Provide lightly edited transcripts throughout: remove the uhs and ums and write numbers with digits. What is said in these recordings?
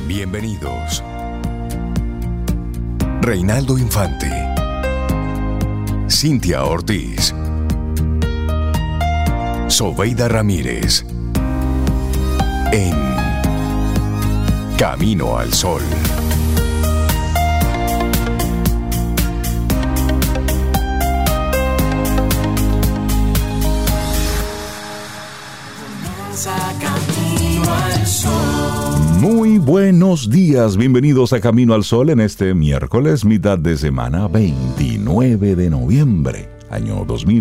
Bienvenidos. Reinaldo Infante, Cintia Ortiz, Sobeida Ramírez, en Camino al Sol. Muy buenos días, bienvenidos a Camino al Sol en este miércoles, mitad de semana, 29 de noviembre, año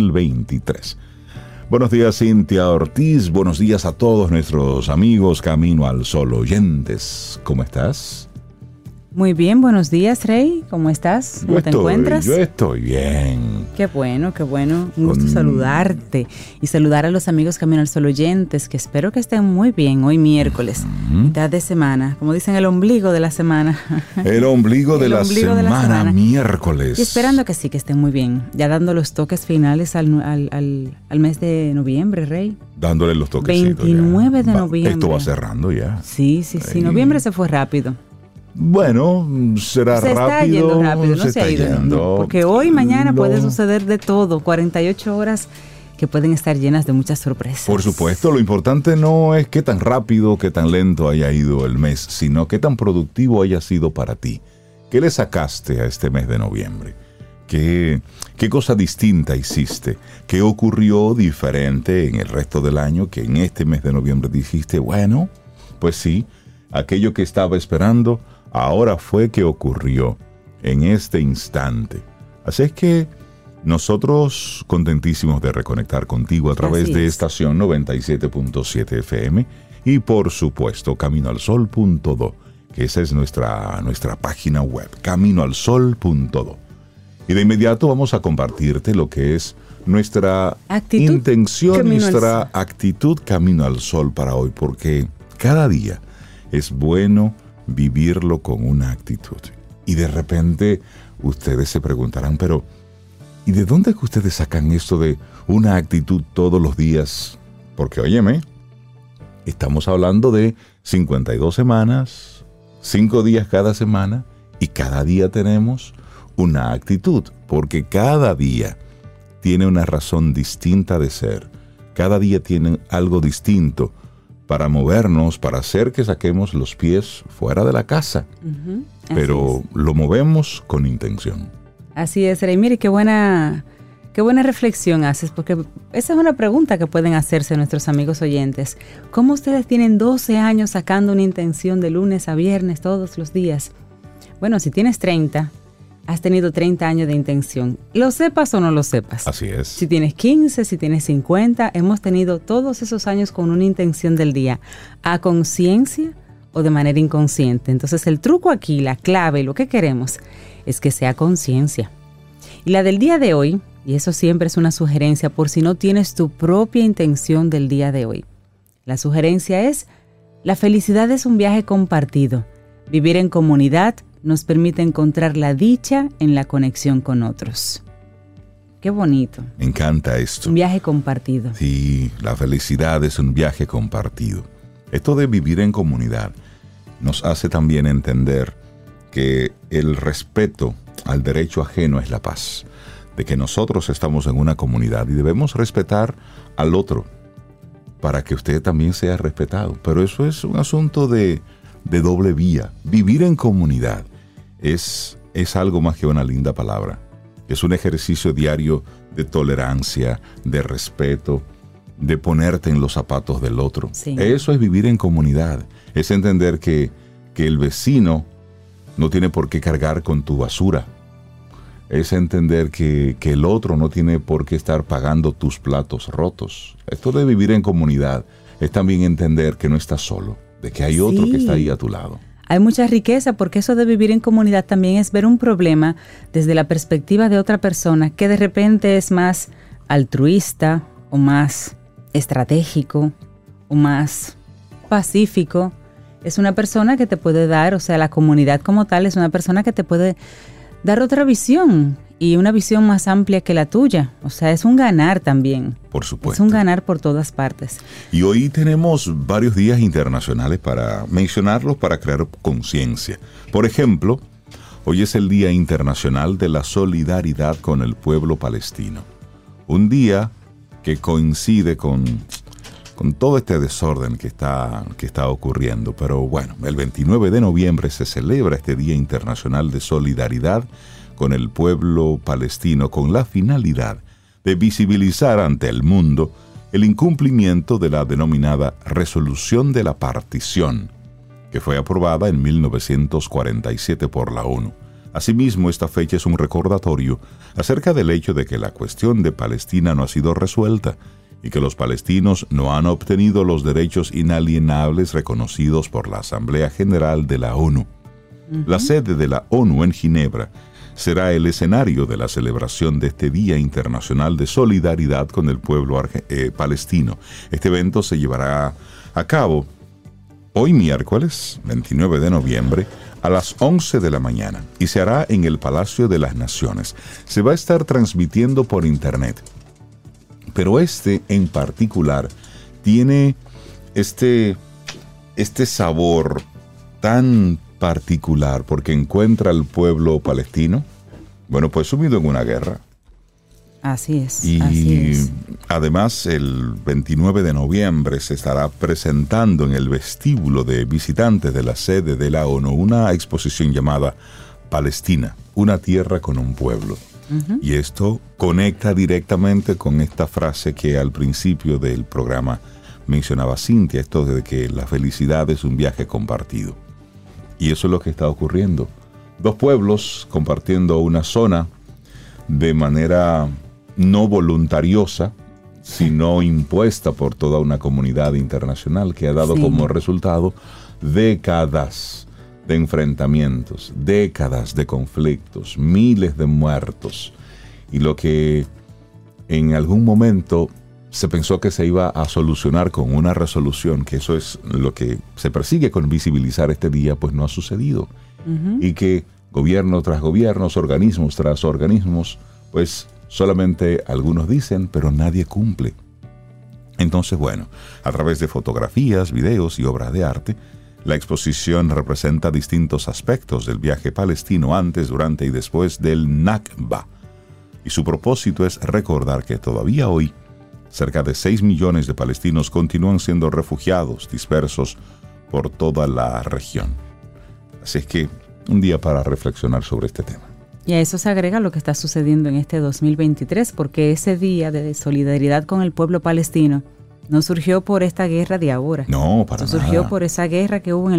2023. Buenos días, Cintia Ortiz, buenos días a todos nuestros amigos Camino al Sol oyentes. ¿Cómo estás? Muy bien, buenos días, Rey. ¿Cómo estás? ¿Cómo te encuentras? Yo estoy bien. Qué bueno, qué bueno. Un gusto saludarte y saludar a los amigos Camino al Sol oyentes, que espero que estén muy bien hoy miércoles, mitad de semana, como dicen, el ombligo de la semana. El ombligo de la semana, miércoles. Y esperando que sí, que estén muy bien. Ya dando los toques finales al mes de noviembre, Rey. Dándole los toquecitos. 29 de noviembre. Esto va cerrando ya. Sí. Noviembre se fue rápido. Bueno, será rápido. Se está yendo rápido, no se ha ido. No, porque hoy, mañana puede suceder de todo. 48 horas que pueden estar llenas de muchas sorpresas. Por supuesto, lo importante no es qué tan rápido, qué tan lento haya ido el mes, sino qué tan productivo haya sido para ti. ¿Qué le sacaste a este mes de noviembre? ¿Qué cosa distinta hiciste? ¿Qué ocurrió diferente en el resto del año que en este mes de noviembre dijiste, bueno, pues sí, aquello que estaba esperando ahora fue que ocurrió en este instante? Así es que nosotros contentísimos de reconectar contigo a través de estación 97.7 FM y por supuesto caminoalsol.do, que esa es nuestra página web, caminoalsol.do. Y de inmediato vamos a compartirte lo que es nuestra intención, nuestra actitud Camino al Sol para hoy, porque cada día es bueno vivirlo con una actitud. Y de repente ustedes se preguntarán, pero ¿y de dónde es que ustedes sacan esto de una actitud todos los días? Porque óyeme, estamos hablando de 52 semanas, 5 días cada semana, y cada día tenemos una actitud, porque cada día tiene una razón distinta de ser. Cada día tiene algo distinto para movernos, para hacer que saquemos los pies fuera de la casa. Pero lo movemos con intención. Así es, Rey. Mire, qué buena reflexión haces, porque esa es una pregunta que pueden hacerse nuestros amigos oyentes. ¿Cómo ustedes tienen 12 años sacando una intención de lunes a viernes todos los días? Bueno, si tienes 30, has tenido 30 años de intención. Lo sepas o no lo sepas. Así es. Si tienes 15, si tienes 50, hemos tenido todos esos años con una intención del día, a conciencia o de manera inconsciente. Entonces el truco aquí, la clave, lo que queremos es que sea conciencia. Y la del día de hoy, y eso siempre es una sugerencia por si no tienes tu propia intención del día de hoy. La sugerencia es: la felicidad es un viaje compartido. Vivir en comunidad nos permite encontrar la dicha en la conexión con otros. Qué bonito. Me encanta esto. Un viaje compartido. Sí, la felicidad es un viaje compartido. Esto de vivir en comunidad nos hace también entender que el respeto al derecho ajeno es la paz. De que nosotros estamos en una comunidad y debemos respetar al otro para que usted también sea respetado. Pero eso es un asunto de doble vía. Vivir en comunidad es algo más que una linda palabra. Es un ejercicio diario de tolerancia, de respeto, de ponerte en los zapatos del otro. Sí. Eso es vivir en comunidad. Es entender que el vecino no tiene por qué cargar con tu basura. Es entender que el otro no tiene por qué estar pagando tus platos rotos. Esto de vivir en comunidad es también entender que no estás solo, de que hay otro que está ahí a tu lado. Hay mucha riqueza, porque eso de vivir en comunidad también es ver un problema desde la perspectiva de otra persona que de repente es más altruista o más estratégico o más pacífico. Es una persona que te puede dar, o sea, la comunidad como tal es una persona que te puede dar otra visión y una visión más amplia que la tuya. O sea, es un ganar también. Por supuesto. Es un ganar por todas partes. Y hoy tenemos varios días internacionales para mencionarlos, para crear conciencia. Por ejemplo, hoy es el Día Internacional de la Solidaridad con el Pueblo Palestino. Un día que coincide con todo este desorden que está ocurriendo. Pero bueno, el 29 de noviembre se celebra este Día Internacional de Solidaridad con el pueblo palestino, con la finalidad de visibilizar ante el mundo el incumplimiento de la denominada Resolución de la Partición, que fue aprobada en 1947 por la ONU. Asimismo, esta fecha es un recordatorio acerca del hecho de que la cuestión de Palestina no ha sido resuelta y que los palestinos no han obtenido los derechos inalienables reconocidos por la Asamblea General de la ONU. La sede de la ONU en Ginebra será el escenario de la celebración de este Día Internacional de Solidaridad con el pueblo palestino. Este evento se llevará a cabo hoy miércoles 29 de noviembre a las 11 de la mañana y se hará en el Palacio de las Naciones. Se va a estar transmitiendo por internet, pero este en particular tiene este sabor tan particular porque encuentra al pueblo palestino, bueno, pues sumido en una guerra. Así es. Y además el 29 de noviembre se estará presentando en el vestíbulo de visitantes de la sede de la ONU una exposición llamada Palestina, una tierra con un pueblo. Y esto conecta directamente con esta frase que al principio del programa mencionaba Cintia, esto de que la felicidad es un viaje compartido. Y eso es lo que está ocurriendo. Dos pueblos compartiendo una zona de manera no voluntariosa, sino impuesta por toda una comunidad internacional que ha dado como resultado décadas de enfrentamientos, décadas de conflictos, miles de muertos. Y lo que en algún momento se pensó que se iba a solucionar con una resolución, que eso es lo que se persigue con visibilizar este día, pues no ha sucedido. Y que gobierno tras gobiernos, organismos tras organismos, pues solamente algunos dicen, pero nadie cumple. Entonces, bueno, a través de fotografías, videos y obras de arte, la exposición representa distintos aspectos del viaje palestino antes, durante y después del Nakba. Y su propósito es recordar que todavía hoy cerca de 6 millones de palestinos continúan siendo refugiados dispersos por toda la región. Así es que un día para reflexionar sobre este tema. Y a eso se agrega lo que está sucediendo en este 2023, porque ese día de solidaridad con el pueblo palestino no surgió por esta guerra de ahora. No, para nada. Surgió por esa guerra que hubo en el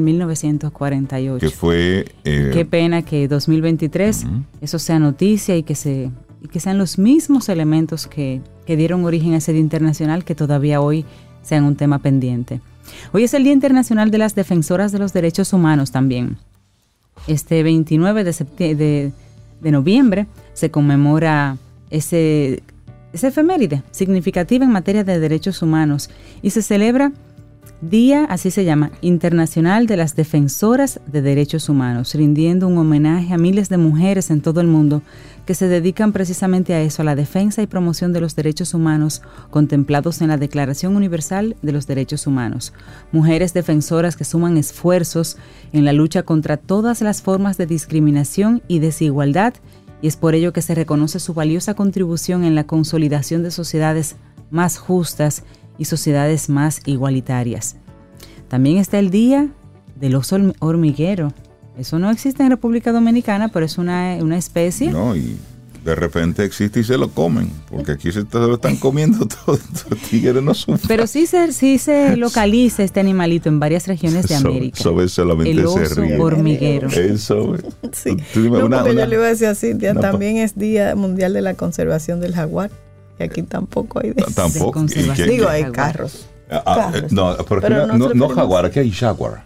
1948. Que fue... Qué pena que 2023 eso sea noticia y que sean los mismos elementos que dieron origen a ese Día Internacional que todavía hoy sean un tema pendiente. Hoy es el Día Internacional de las Defensoras de los Derechos Humanos también. Este 29 de noviembre se conmemora esa efeméride significativa en materia de derechos humanos y se celebra Día, así se llama, Internacional de las Defensoras de Derechos Humanos, rindiendo un homenaje a miles de mujeres en todo el mundo que se dedican precisamente a eso, a la defensa y promoción de los derechos humanos contemplados en la Declaración Universal de los Derechos Humanos. Mujeres defensoras que suman esfuerzos en la lucha contra todas las formas de discriminación y desigualdad, y es por ello que se reconoce su valiosa contribución en la consolidación de sociedades más justas y sociedades más igualitarias. También está el Día del Oso Hormiguero. Eso no existe en República Dominicana, pero es una especie. No, y de repente existe y se lo comen, porque aquí se lo están comiendo todos los tigres, no sufren. Pero sí se localiza este animalito en varias regiones de América. Solamente el oso hormiguero. Eso. Sí. Yo le iba a decir así, también es Día Mundial de la Conservación del Jaguar. Y aquí tampoco hay de tampoco. Digo, hay carros. No, pero no jaguar, aquí hay jaguar.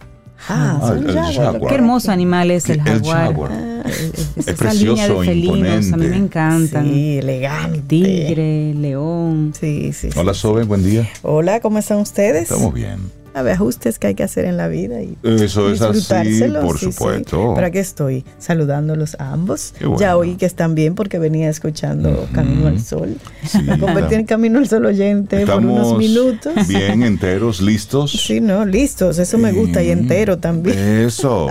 Jaguar. Qué hermoso animal es el jaguar. Es precioso, imponente. A mí me encantan. Sí, elegante. Tigre, león. Sí. Hola, Sobe, buen día. Hola, ¿cómo están ustedes? Estamos bien. ajustes que hay que hacer en la vida y eso es así, por supuesto. Sí. Pero aquí estoy saludándolos a ambos. Bueno. Ya oí que están bien porque venía escuchando Camino al Sol. Sí, Me convertí en Camino al Sol oyente por unos minutos. Bien enteros, listos. Sí, no, listos, eso me gusta, y entero también. Eso,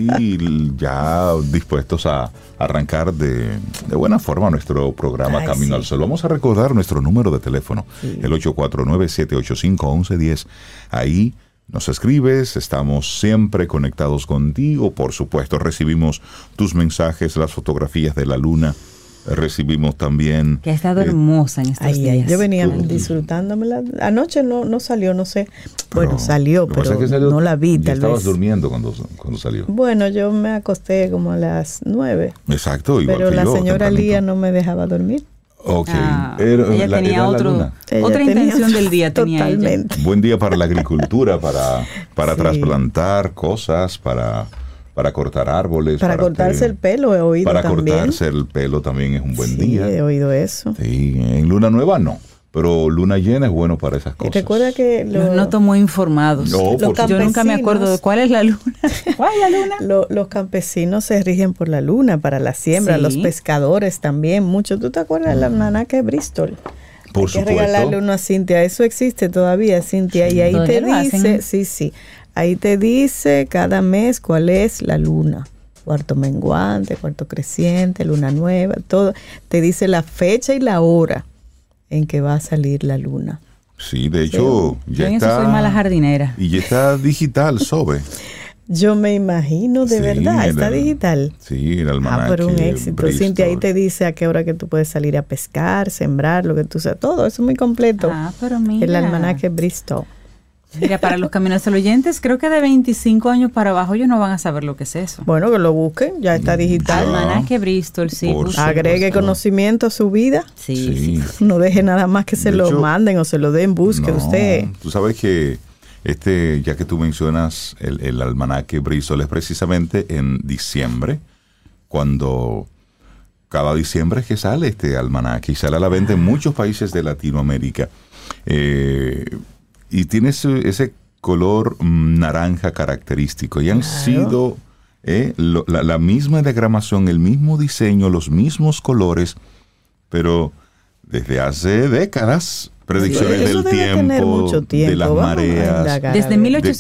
y ya dispuestos a arrancar de buena forma nuestro programa Camino al Sol. Vamos a recordar nuestro número de teléfono, el 849-785-1110. Ahí nos escribes, estamos siempre conectados contigo. Por supuesto, recibimos tus mensajes, las fotografías de la luna. Recibimos también... Que ha estado hermosa en estos días. Yo venía disfrutándomela. Anoche no salió, no sé. Bueno, salió, pero no la vi, tal vez. Estabas durmiendo cuando salió. Bueno, yo me acosté como a las 9. Exacto, igual pero que la yo, señora Lía no me dejaba dormir. Ok. Ella tenía otra intención del día. Totalmente. Buen día para la agricultura, para trasplantar cosas, para cortar árboles. Para cortarse el pelo, he oído también. Para cortarse el pelo también es un buen día. Sí, he oído eso. Sí, en luna nueva no, pero luna llena es bueno para esas cosas. Y recuerda que nos noto muy informados. No, yo nunca me acuerdo de cuál es la luna. ¿Cuál es la luna? Los campesinos se rigen por la luna para la siembra, los pescadores también, mucho. ¿Tú te acuerdas del almanaque Bristol? Por supuesto. Hay que regalarle uno a Cintia, eso existe todavía, Cintia, y ahí te dice, sí. Ahí te dice cada mes cuál es la luna. Cuarto menguante, cuarto creciente, luna nueva, todo. Te dice la fecha y la hora en que va a salir la luna. Sí, de hecho, ya está. Yo soy mala jardinera. Y ya está digital, Sobe. Yo me imagino, de verdad, está digital. Sí, el almanaque. Pero un éxito. Bristol. Cintia, ahí te dice a qué hora que tú puedes salir a pescar, sembrar, lo que tú sabes. Todo eso es muy completo. Pero mira. El almanaque Bristol. Mira, para los Caminos al Sol oyentes, creo que de 25 años para abajo ellos no van a saber lo que es eso. Bueno, que lo busquen, ya está digital. Almanaque Bristol, sí. Agregue conocimiento a su vida. Sí. No deje nada más que se lo manden o se lo den, busque usted. Tú sabes que ya que tú mencionas el almanaque Bristol, es precisamente en diciembre, cuando cada diciembre es que sale este almanaque y sale a la venta en muchos países de Latinoamérica. Y tiene ese color naranja característico. Y han sido la misma diagramación, el mismo diseño, los mismos colores, pero desde hace décadas. Predicciones del tiempo, de las mareas. Desde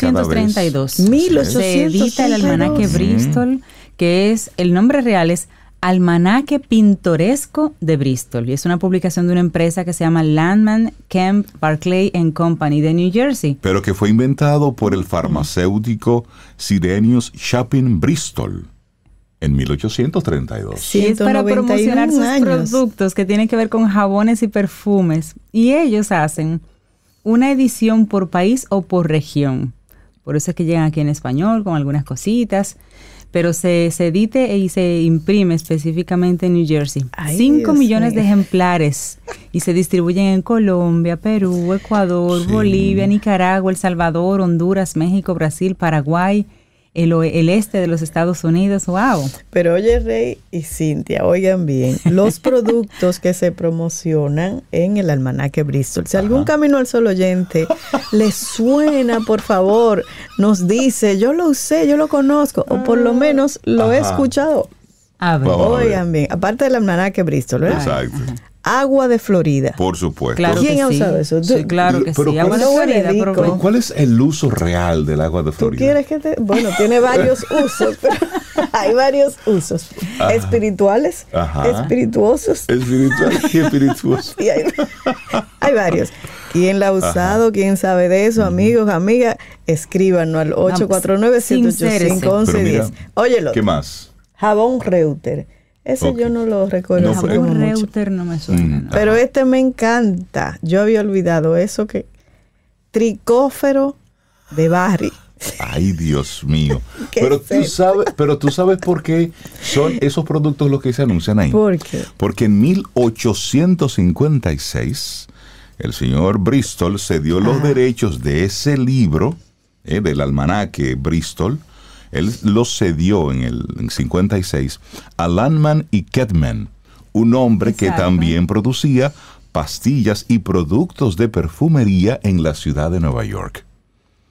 1832 se edita el almanaque Bristol, que es, el nombre real es Almanaque Pintoresco de Bristol, y es una publicación de una empresa que se llama Landman, Kemp, Barclay & Company de New Jersey. Pero que fue inventado por el farmacéutico Sirenius Chapin Bristol en 1832. Sí, es para promocionar sus productos que tienen que ver con jabones y perfumes. Y ellos hacen una edición por país o por región. Por eso es que llegan aquí en español con algunas cositas. Pero se edite y se imprime específicamente en New Jersey. 5 millones de ejemplares. Y se distribuyen en Colombia, Perú, Ecuador, Bolivia, Nicaragua, El Salvador, Honduras, México, Brasil, Paraguay, el este de los Estados Unidos. ¡Wow! Pero oye, Rey y Cintia, oigan bien, los productos que se promocionan en el almanaque Bristol. Si algún Camino al Sol oyente les suena, por favor, nos dice, yo lo usé, yo lo conozco, o por lo menos lo he escuchado. A ver. Oigan bien, aparte del almanaque Bristol, ¿verdad? Exacto. Agua de Florida. Por supuesto. Claro. ¿Quién ha usado eso? Sí, claro que sí. Agua de Florida. Pero ¿cuál es el uso real del agua de Florida? ¿Tú quieres que te...? Bueno, tiene varios usos, pero hay varios usos. Espirituales, espirituosos. Espirituales y espirituosos. Y hay varios. ¿Quién la ha usado? ¿Quién sabe de eso? Amigos, amigas, escríbanos al 849-785-1110. Óyelo. ¿Qué más? Jabón Reuter. Ese yo no lo recuerdo. Jabón Reuter no me suena. Pero este me encanta. Yo había olvidado eso que... Tricófero de Barry. Ay, Dios mío. Pero tú sabes por qué son esos productos los que se anuncian ahí. ¿Por qué? Porque en 1856 el señor Bristol cedió los derechos de ese libro, del almanaque Bristol. Él los cedió en 56 a Landman y Kedman, un hombre que también producía pastillas y productos de perfumería en la ciudad de Nueva York.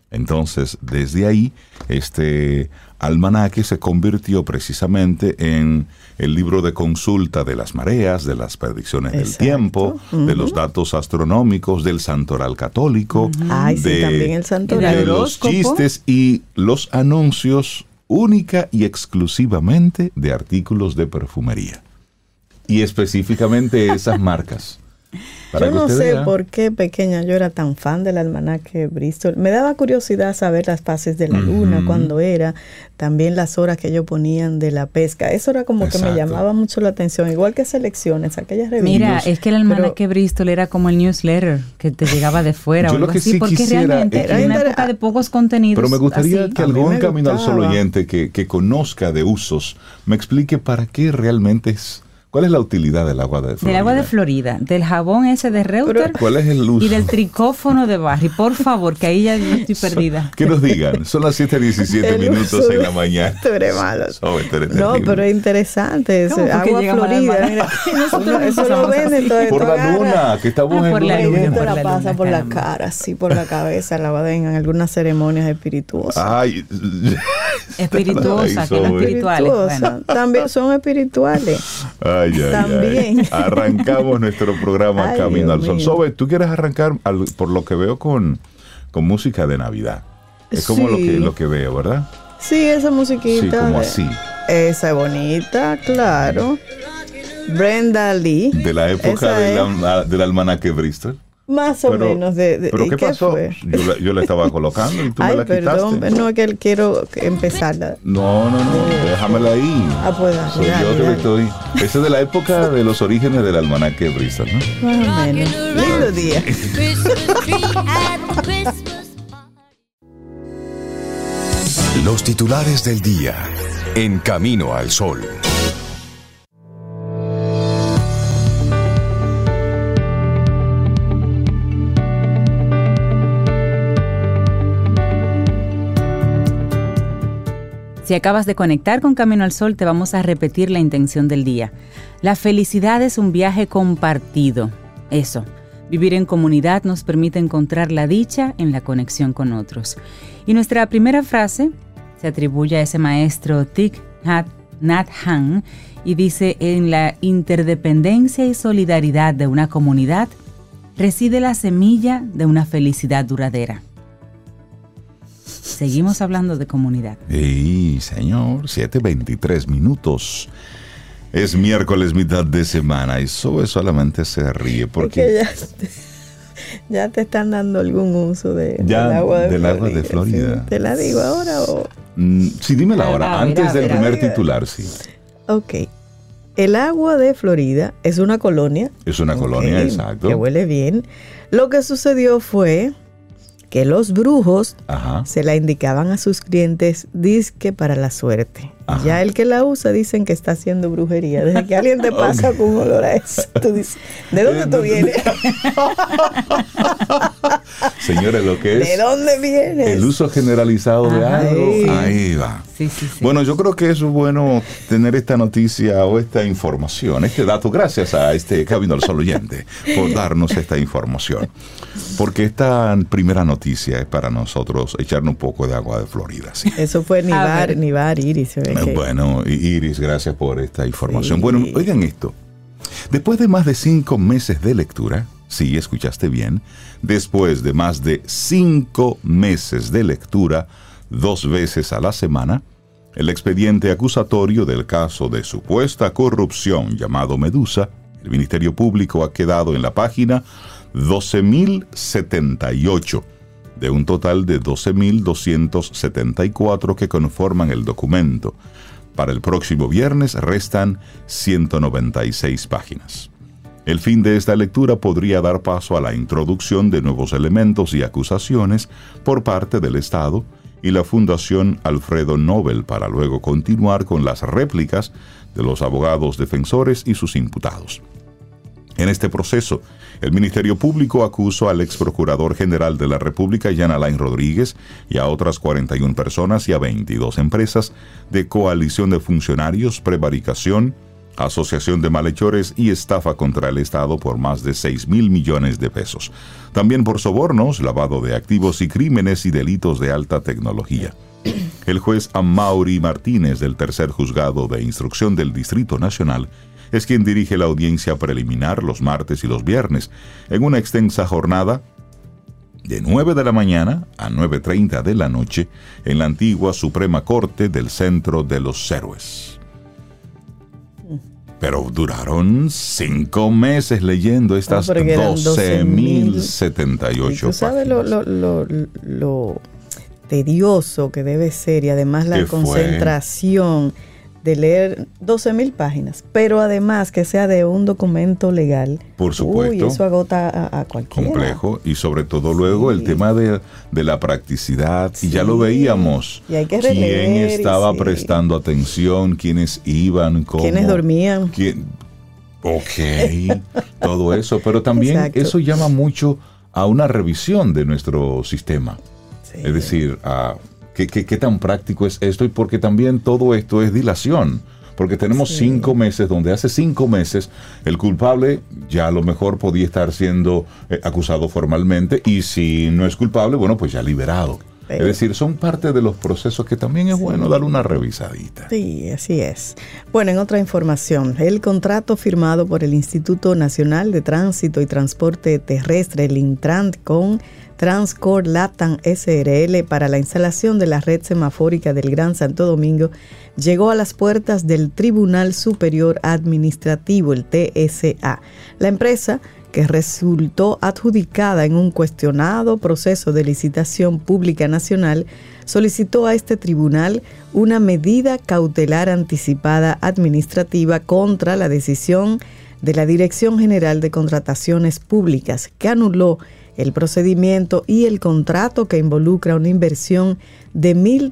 Entonces, desde ahí, este almanaque se convirtió precisamente en el libro de consulta de las mareas, de las predicciones del tiempo, de los datos astronómicos, del santoral católico, también el santoral, de los chistes y los anuncios única y exclusivamente de artículos de perfumería. Y específicamente esas marcas. Yo no sé por qué, pequeña, yo era tan fan del almanaque Bristol. Me daba curiosidad saber las fases de la luna, cuándo era, también las horas que ellos ponían de la pesca. Eso era como que me llamaba mucho la atención, igual que Selecciones, aquellas revistas. Mira, es que el almanaque Bristol era como el newsletter que te llegaba de fuera. Yo lo que sí porque quisiera realmente era una época de pocos contenidos. Pero me gustaría así. que algún Camino al Sol oyente que conozca de usos me explique para qué realmente es. ¿Cuál es la utilidad del agua de Florida? Del agua de Florida, del jabón ese de Reuter. ¿Cuál es el uso? Y del tricófono de Barry, por favor, que ahí ya estoy perdida. Que nos digan, son las 7:17 minutos en la mañana. Esto eres malo. No, pero es interesante. Agua Florida. Mira, eso lo venden todo. Por la luna, que estamos en por la luna. Te la pasa luna, por la cara, así por la cabeza, la va en algunas ceremonias espirituosas. Ay, espirituosas, que no espirituales. Bueno. También son espirituales. También. Arrancamos nuestro programa Camino al Sol. Sobe, tú quieres arrancar, por lo que veo, con música de Navidad. Es como lo que veo, ¿verdad? Sí, esa musiquita. Sí, como así. Esa es bonita, claro. Brenda Lee. De la época del almanaque Bristol. Más o menos. ¿Pero qué pasó? Fue? Yo la estaba colocando y tú me la quitaste. Perdón, no, es que quiero empezarla. No, déjamela ahí. Pues soy yo que estoy. Esa es de la época de los orígenes del almanaque Bristol, ¿no? Más o menos. Lindo día. Los titulares del día en Camino al Sol. Si acabas de conectar con Camino al Sol, te vamos a repetir la intención del día. La felicidad es un viaje compartido. Eso, vivir en comunidad nos permite encontrar la dicha en la conexión con otros. Y nuestra primera frase se atribuye a ese maestro Thich Nhat Hanh y dice: en la interdependencia y solidaridad de una comunidad reside la semilla de una felicidad duradera. Seguimos hablando de comunidad. Sí, señor, 7:23 minutos. Es miércoles, mitad de semana, y Zoe solamente se ríe porque ya te están dando algún uso del agua de Florida. ¿Sí? ¿Te la digo ahora o...? Sí, dímela ahora, antes del primer titular, sí. Ok. El agua de Florida es una colonia. Es una colonia, exacto. Que huele bien. Lo que sucedió fue que los brujos se la indicaban a sus clientes dizque para la suerte. Ajá. Ya el que la usa dicen que está haciendo brujería. Desde que alguien te pasa con un olor a eso, tú dices, ¿de dónde tú vienes? Señores, lo que es... ¿De dónde vienes? El uso generalizado de algo. Ahí va. Sí. Bueno, yo creo que eso es bueno tener esta noticia o esta información, este dato, gracias a este Camino al Sol oyente por darnos esta información. Porque esta primera noticia es para nosotros echarnos un poco de agua de Florida. ¿Sí? Eso fue Nivar Iris. Bueno, Iris, gracias por esta información. Sí. Bueno, oigan esto. Después de más de 5 meses de lectura, sí, escuchaste bien, después de más de 5 meses de lectura, 2 veces a la semana, el expediente acusatorio del caso de supuesta corrupción llamado Medusa, el Ministerio Público ha quedado en la página 12.078, de un total de 12.274 que conforman el documento. Para el próximo viernes restan 196 páginas. El fin de esta lectura podría dar paso a la introducción de nuevos elementos y acusaciones por parte del Estado y la Fundación Alfredo Nobel, para luego continuar con las réplicas de los abogados defensores y sus imputados. En este proceso, el Ministerio Público acusó al ex procurador general de la República, Jean Alain Rodríguez, y a otras 41 personas y a 22 empresas de coalición de funcionarios, prevaricación, asociación de malhechores y estafa contra el Estado por más de 6.000 millones de pesos. También por sobornos, lavado de activos y crímenes y delitos de alta tecnología. El juez Amaury Martínez del Tercer Juzgado de Instrucción del Distrito Nacional es quien dirige la audiencia preliminar los martes y los viernes, en una extensa jornada de 9 de la mañana a 9:30 de la noche en la antigua Suprema Corte del Centro de los Héroes. Pero duraron 5 meses leyendo estas 12.078 páginas. ¿Tú sabes lo tedioso que debe ser y además la concentración de leer 12.000 páginas, pero además que sea de un documento legal? Por supuesto. Uy, eso agota a cualquiera. Complejo, y sobre todo luego el tema de la practicidad, y ya lo veíamos. Y hay que releer, quién estaba prestando atención, quiénes iban, cómo. Quiénes dormían. Todo eso, pero también Exacto. eso llama mucho a una revisión de nuestro sistema. Sí. Es decir, ¿qué tan práctico es esto? Y porque también todo esto es dilación. Porque tenemos 5 meses, donde hace 5 meses el culpable ya a lo mejor podía estar siendo acusado formalmente, y si no es culpable, bueno, pues ya liberado. Es decir, son parte de los procesos que también es bueno darle una revisadita. Sí, así es. Bueno, en otra información, el contrato firmado por el Instituto Nacional de Tránsito y Transporte Terrestre, el Intran, con Transcorp Latam SRL para la instalación de la red semafórica del Gran Santo Domingo llegó a las puertas del Tribunal Superior Administrativo, el TSA. La empresa, que resultó adjudicada en un cuestionado proceso de licitación pública nacional, solicitó a este tribunal una medida cautelar anticipada administrativa contra la decisión de la Dirección General de Contrataciones Públicas, que anuló el procedimiento y el contrato que involucra una inversión de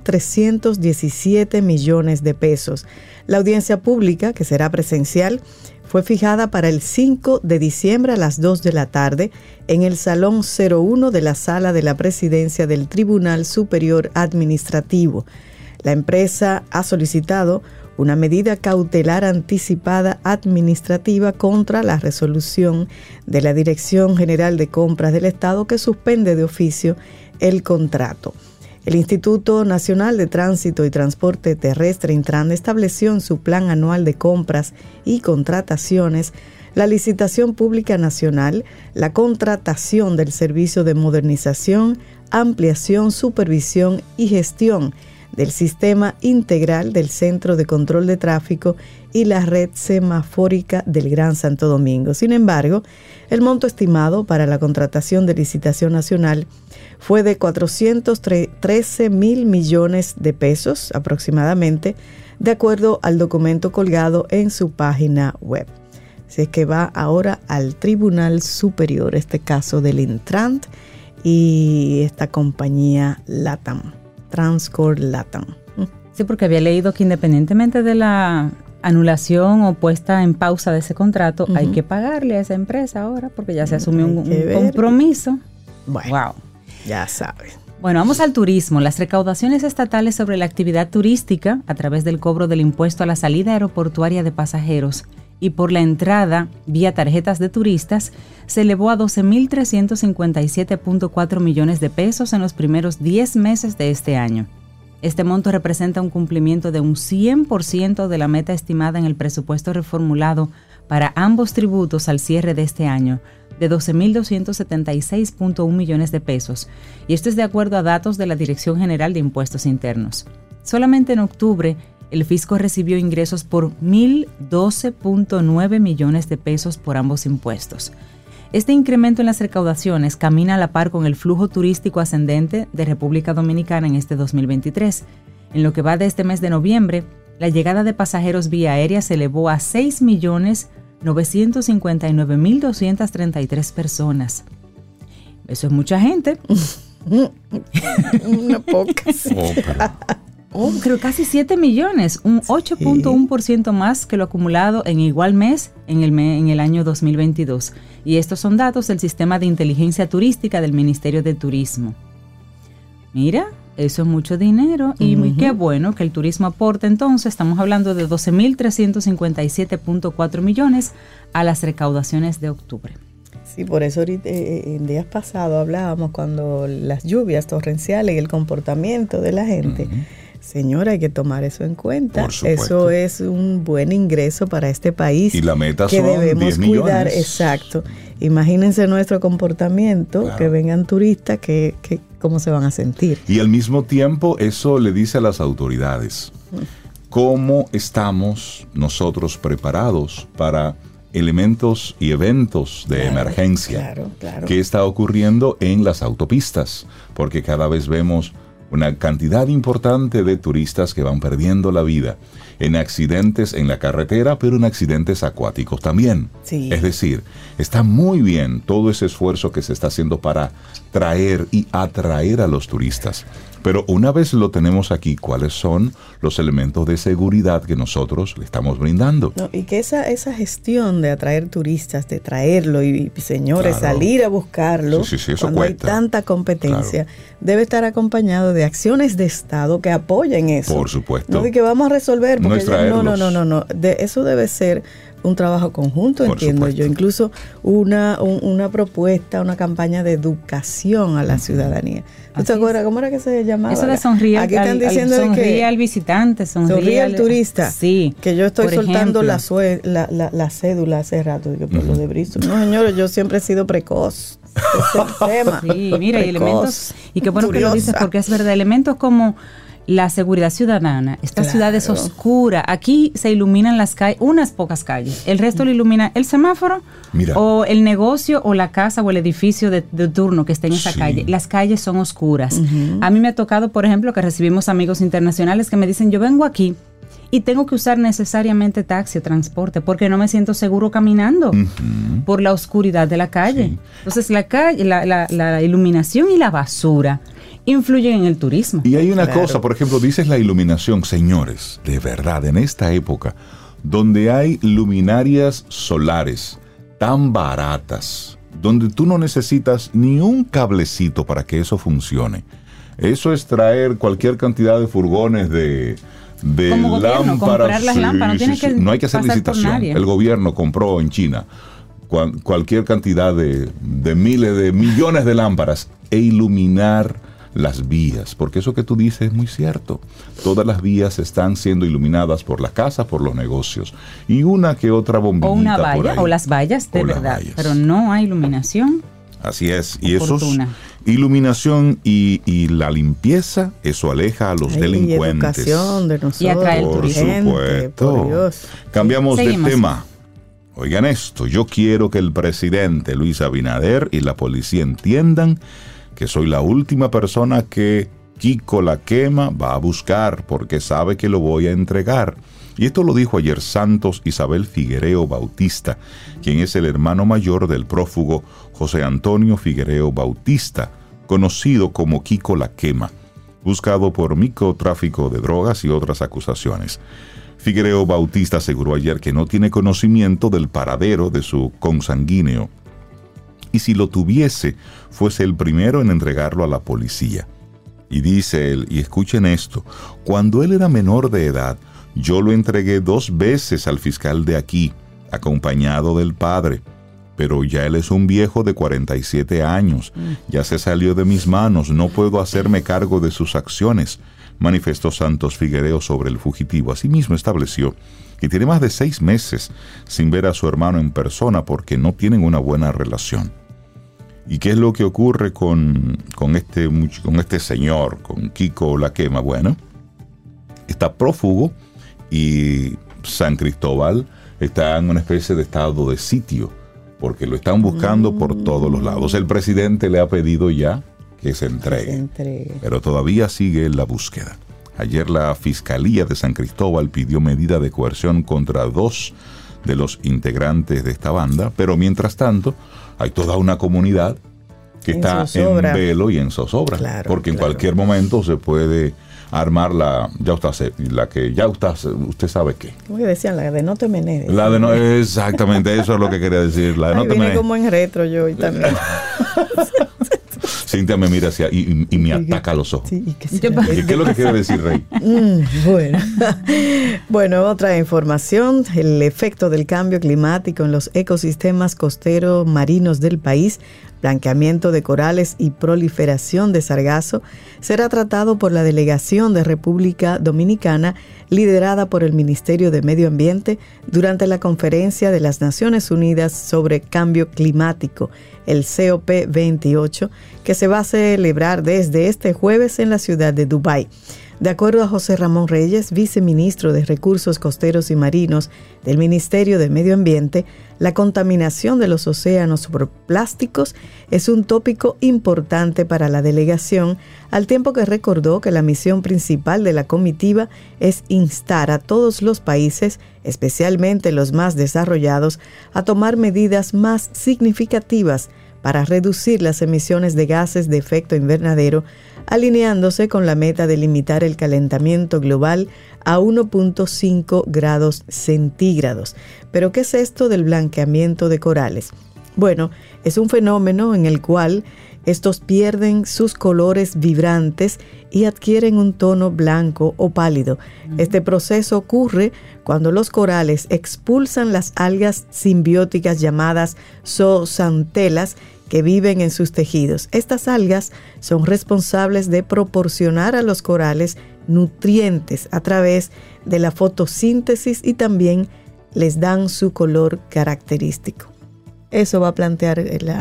1.317 millones de pesos. La audiencia pública, que será presencial, fue fijada para el 5 de diciembre a las 2 de la tarde en el Salón 01 de la Sala de la Presidencia del Tribunal Superior Administrativo. La empresa ha solicitado una medida cautelar anticipada administrativa contra la resolución de la Dirección General de Compras del Estado, que suspende de oficio el contrato. El Instituto Nacional de Tránsito y Transporte Terrestre, Intran, estableció en su Plan Anual de Compras y Contrataciones la licitación pública nacional, la contratación del servicio de modernización, ampliación, supervisión y gestión del Sistema Integral del Centro de Control de Tráfico y la red semafórica del Gran Santo Domingo. Sin embargo, el monto estimado para la contratación de licitación nacional fue de 413.000 millones de pesos aproximadamente, de acuerdo al documento colgado en su página web. Así es que va ahora al Tribunal Superior, este caso del Intran y esta compañía Latam, Transcorp Latam. Sí, porque había leído que independientemente de la anulación o puesta en pausa de ese contrato, hay que pagarle a esa empresa ahora, porque ya se asumió un compromiso. Bueno, wow. Ya sabes. Bueno, vamos al turismo. Las recaudaciones estatales sobre la actividad turística a través del cobro del impuesto a la salida aeroportuaria de pasajeros y por la entrada vía tarjetas de turistas se elevó a 12.357.4 millones de pesos en los primeros 10 meses de este año. Este monto representa un cumplimiento de un 100% de la meta estimada en el presupuesto reformulado para ambos tributos al cierre de este año, de 12.276.1 millones de pesos, y esto es de acuerdo a datos de la Dirección General de Impuestos Internos. Solamente en octubre, el fisco recibió ingresos por 1.012.9 millones de pesos por ambos impuestos. Este incremento en las recaudaciones camina a la par con el flujo turístico ascendente de República Dominicana en este 2023. En lo que va de este mes de noviembre, la llegada de pasajeros vía aérea se elevó a 6.959.233 personas. Eso es mucha gente. Una poca. Creo casi 7 millones, un 8.1% más que lo acumulado en igual mes en el año 2022. Y estos son datos del Sistema de Inteligencia Turística del Ministerio de Turismo. Mira, Eso es mucho dinero y qué bueno que el turismo aporte. Entonces, estamos hablando de 12.357.4 millones a las recaudaciones de octubre. Sí, por eso ahorita, en días pasados hablábamos cuando las lluvias torrenciales y el comportamiento de la gente. Señora, hay que tomar eso en cuenta. Eso es un buen ingreso para este país. Y la meta que son debemos 10 cuidar. millones. Exacto. Imagínense nuestro comportamiento, claro, que vengan turistas, que cómo se van a sentir. Y al mismo tiempo eso le dice a las autoridades cómo estamos nosotros preparados para elementos y eventos de emergencia que está ocurriendo en las autopistas, porque cada vez vemos una cantidad importante de turistas que van perdiendo la vida en accidentes en la carretera, pero en accidentes acuáticos también. Sí. Es decir, está muy bien todo ese esfuerzo que se está haciendo para traer y atraer a los turistas. Pero una vez lo tenemos aquí, ¿cuáles son los elementos de seguridad que nosotros le estamos brindando? No, y que esa gestión de atraer turistas, de traerlo y señores, salir a buscarlo, eso cuando cuesta. Hay tanta competencia, debe estar acompañado de acciones de Estado que apoyen eso. Por supuesto. No de que vamos a resolver, porque no. Eso debe ser un trabajo conjunto, por entiendo supuesto. Yo. Incluso una propuesta, una campaña de educación a la ciudadanía. ¿Tú te acuerdas cómo era que se llamaba? Eso de sonríe al visitante, sonríe al turista. Sí. Que yo estoy soltando la cédula hace rato, por lo de Bristol. No, señores, yo siempre he sido precoz. Ese es el tema. Sí, mira, y elementos, y qué bueno curiosa. Que lo dices, porque es verdad, elementos como la seguridad ciudadana. Esta ciudad es oscura. Aquí se iluminan las calles, unas pocas calles. El resto lo ilumina el semáforo, o el negocio, o la casa, o el edificio de turno que esté en esa calle. Las calles son oscuras. A mí me ha tocado, por ejemplo, que recibimos amigos internacionales que me dicen, yo vengo aquí y tengo que usar necesariamente taxi o transporte porque no me siento seguro caminando por la oscuridad de la calle. Sí. Entonces la calle, la iluminación y la basura influyen en el turismo. Y hay una cosa, por ejemplo, dices la iluminación, señores, de verdad, en esta época, donde hay luminarias solares tan baratas, donde tú no necesitas ni un cablecito para que eso funcione. Eso es traer cualquier cantidad de furgones de como lámparas. Comprar las lámparas, no hay que hacer licitación. El gobierno compró en China cualquier cantidad de miles de millones de lámparas e iluminar las vías, porque eso que tú dices es muy cierto. Todas las vías están siendo iluminadas por las casas, por los negocios, y una que otra bombillita o una valla, por ahí. O las vallas de verdad, pero no hay iluminación. Así es, y eso es iluminación y la limpieza, eso aleja a los delincuentes. Y educación de nosotros. Y atrae el turismo. Por supuesto. Por Dios. Cambiamos de tema. Oigan esto, yo quiero que el presidente Luis Abinader y la policía entiendan que soy la última persona que Kiko La Quema va a buscar porque sabe que lo voy a entregar. Y esto lo dijo ayer Santos Isabel Figuereo Bautista, quien es el hermano mayor del prófugo José Antonio Figuereo Bautista, conocido como Kiko La Quema, buscado por microtráfico de drogas y otras acusaciones. Figuereo Bautista aseguró ayer que no tiene conocimiento del paradero de su consanguíneo, y si lo tuviese, fuese el primero en entregarlo a la policía. Y dice él, y escuchen esto, cuando él era menor de edad, yo lo entregué 2 veces al fiscal de aquí, acompañado del padre, pero ya él es un viejo de 47 años, ya se salió de mis manos, no puedo hacerme cargo de sus acciones, manifestó Santos Figuereo sobre el fugitivo. Asimismo estableció que tiene más de 6 meses sin ver a su hermano en persona porque no tienen una buena relación. ¿Y qué es lo que ocurre con este señor, con Kiko La Quema? Bueno, está prófugo y San Cristóbal está en una especie de estado de sitio porque lo están buscando por todos los lados. El presidente le ha pedido ya que se entregue, pero todavía sigue la búsqueda. Ayer la Fiscalía de San Cristóbal pidió medida de coerción contra 2 de los integrantes de esta banda, pero mientras tanto hay toda una comunidad que está en velo y en zozobra, porque en cualquier momento se puede armar usted sabe qué. ¿Cómo que decían? La de no te menees. Exactamente, eso es lo que quería decir. La de no te menees. Como en retro yo hoy también. Cintia me mira hacia y me ataca los ojos. Sí, ¿Qué es lo que quiere decir, Rey? Bueno, otra información, el efecto del cambio climático en los ecosistemas costeros marinos del país, blanqueamiento de corales y proliferación de sargazo, será tratado por la delegación de República Dominicana liderada por el Ministerio de Medio Ambiente durante la Conferencia de las Naciones Unidas sobre Cambio Climático, el COP28, que se va a celebrar desde este jueves en la ciudad de Dubái. De acuerdo a José Ramón Reyes, viceministro de Recursos Costeros y Marinos del Ministerio de Medio Ambiente, la contaminación de los océanos por plásticos es un tópico importante para la delegación, al tiempo que recordó que la misión principal de la comitiva es instar a todos los países, especialmente los más desarrollados, a tomar medidas más significativas para reducir las emisiones de gases de efecto invernadero, alineándose con la meta de limitar el calentamiento global a 1.5 grados centígrados. ¿Pero qué es esto del blanqueamiento de corales? Bueno, es un fenómeno en el cual estos pierden sus colores vibrantes y adquieren un tono blanco o pálido. Este proceso ocurre cuando los corales expulsan las algas simbióticas llamadas zooxantelas que viven en sus tejidos. Estas algas son responsables de proporcionar a los corales nutrientes a través de la fotosíntesis y también les dan su color característico. Eso va a plantear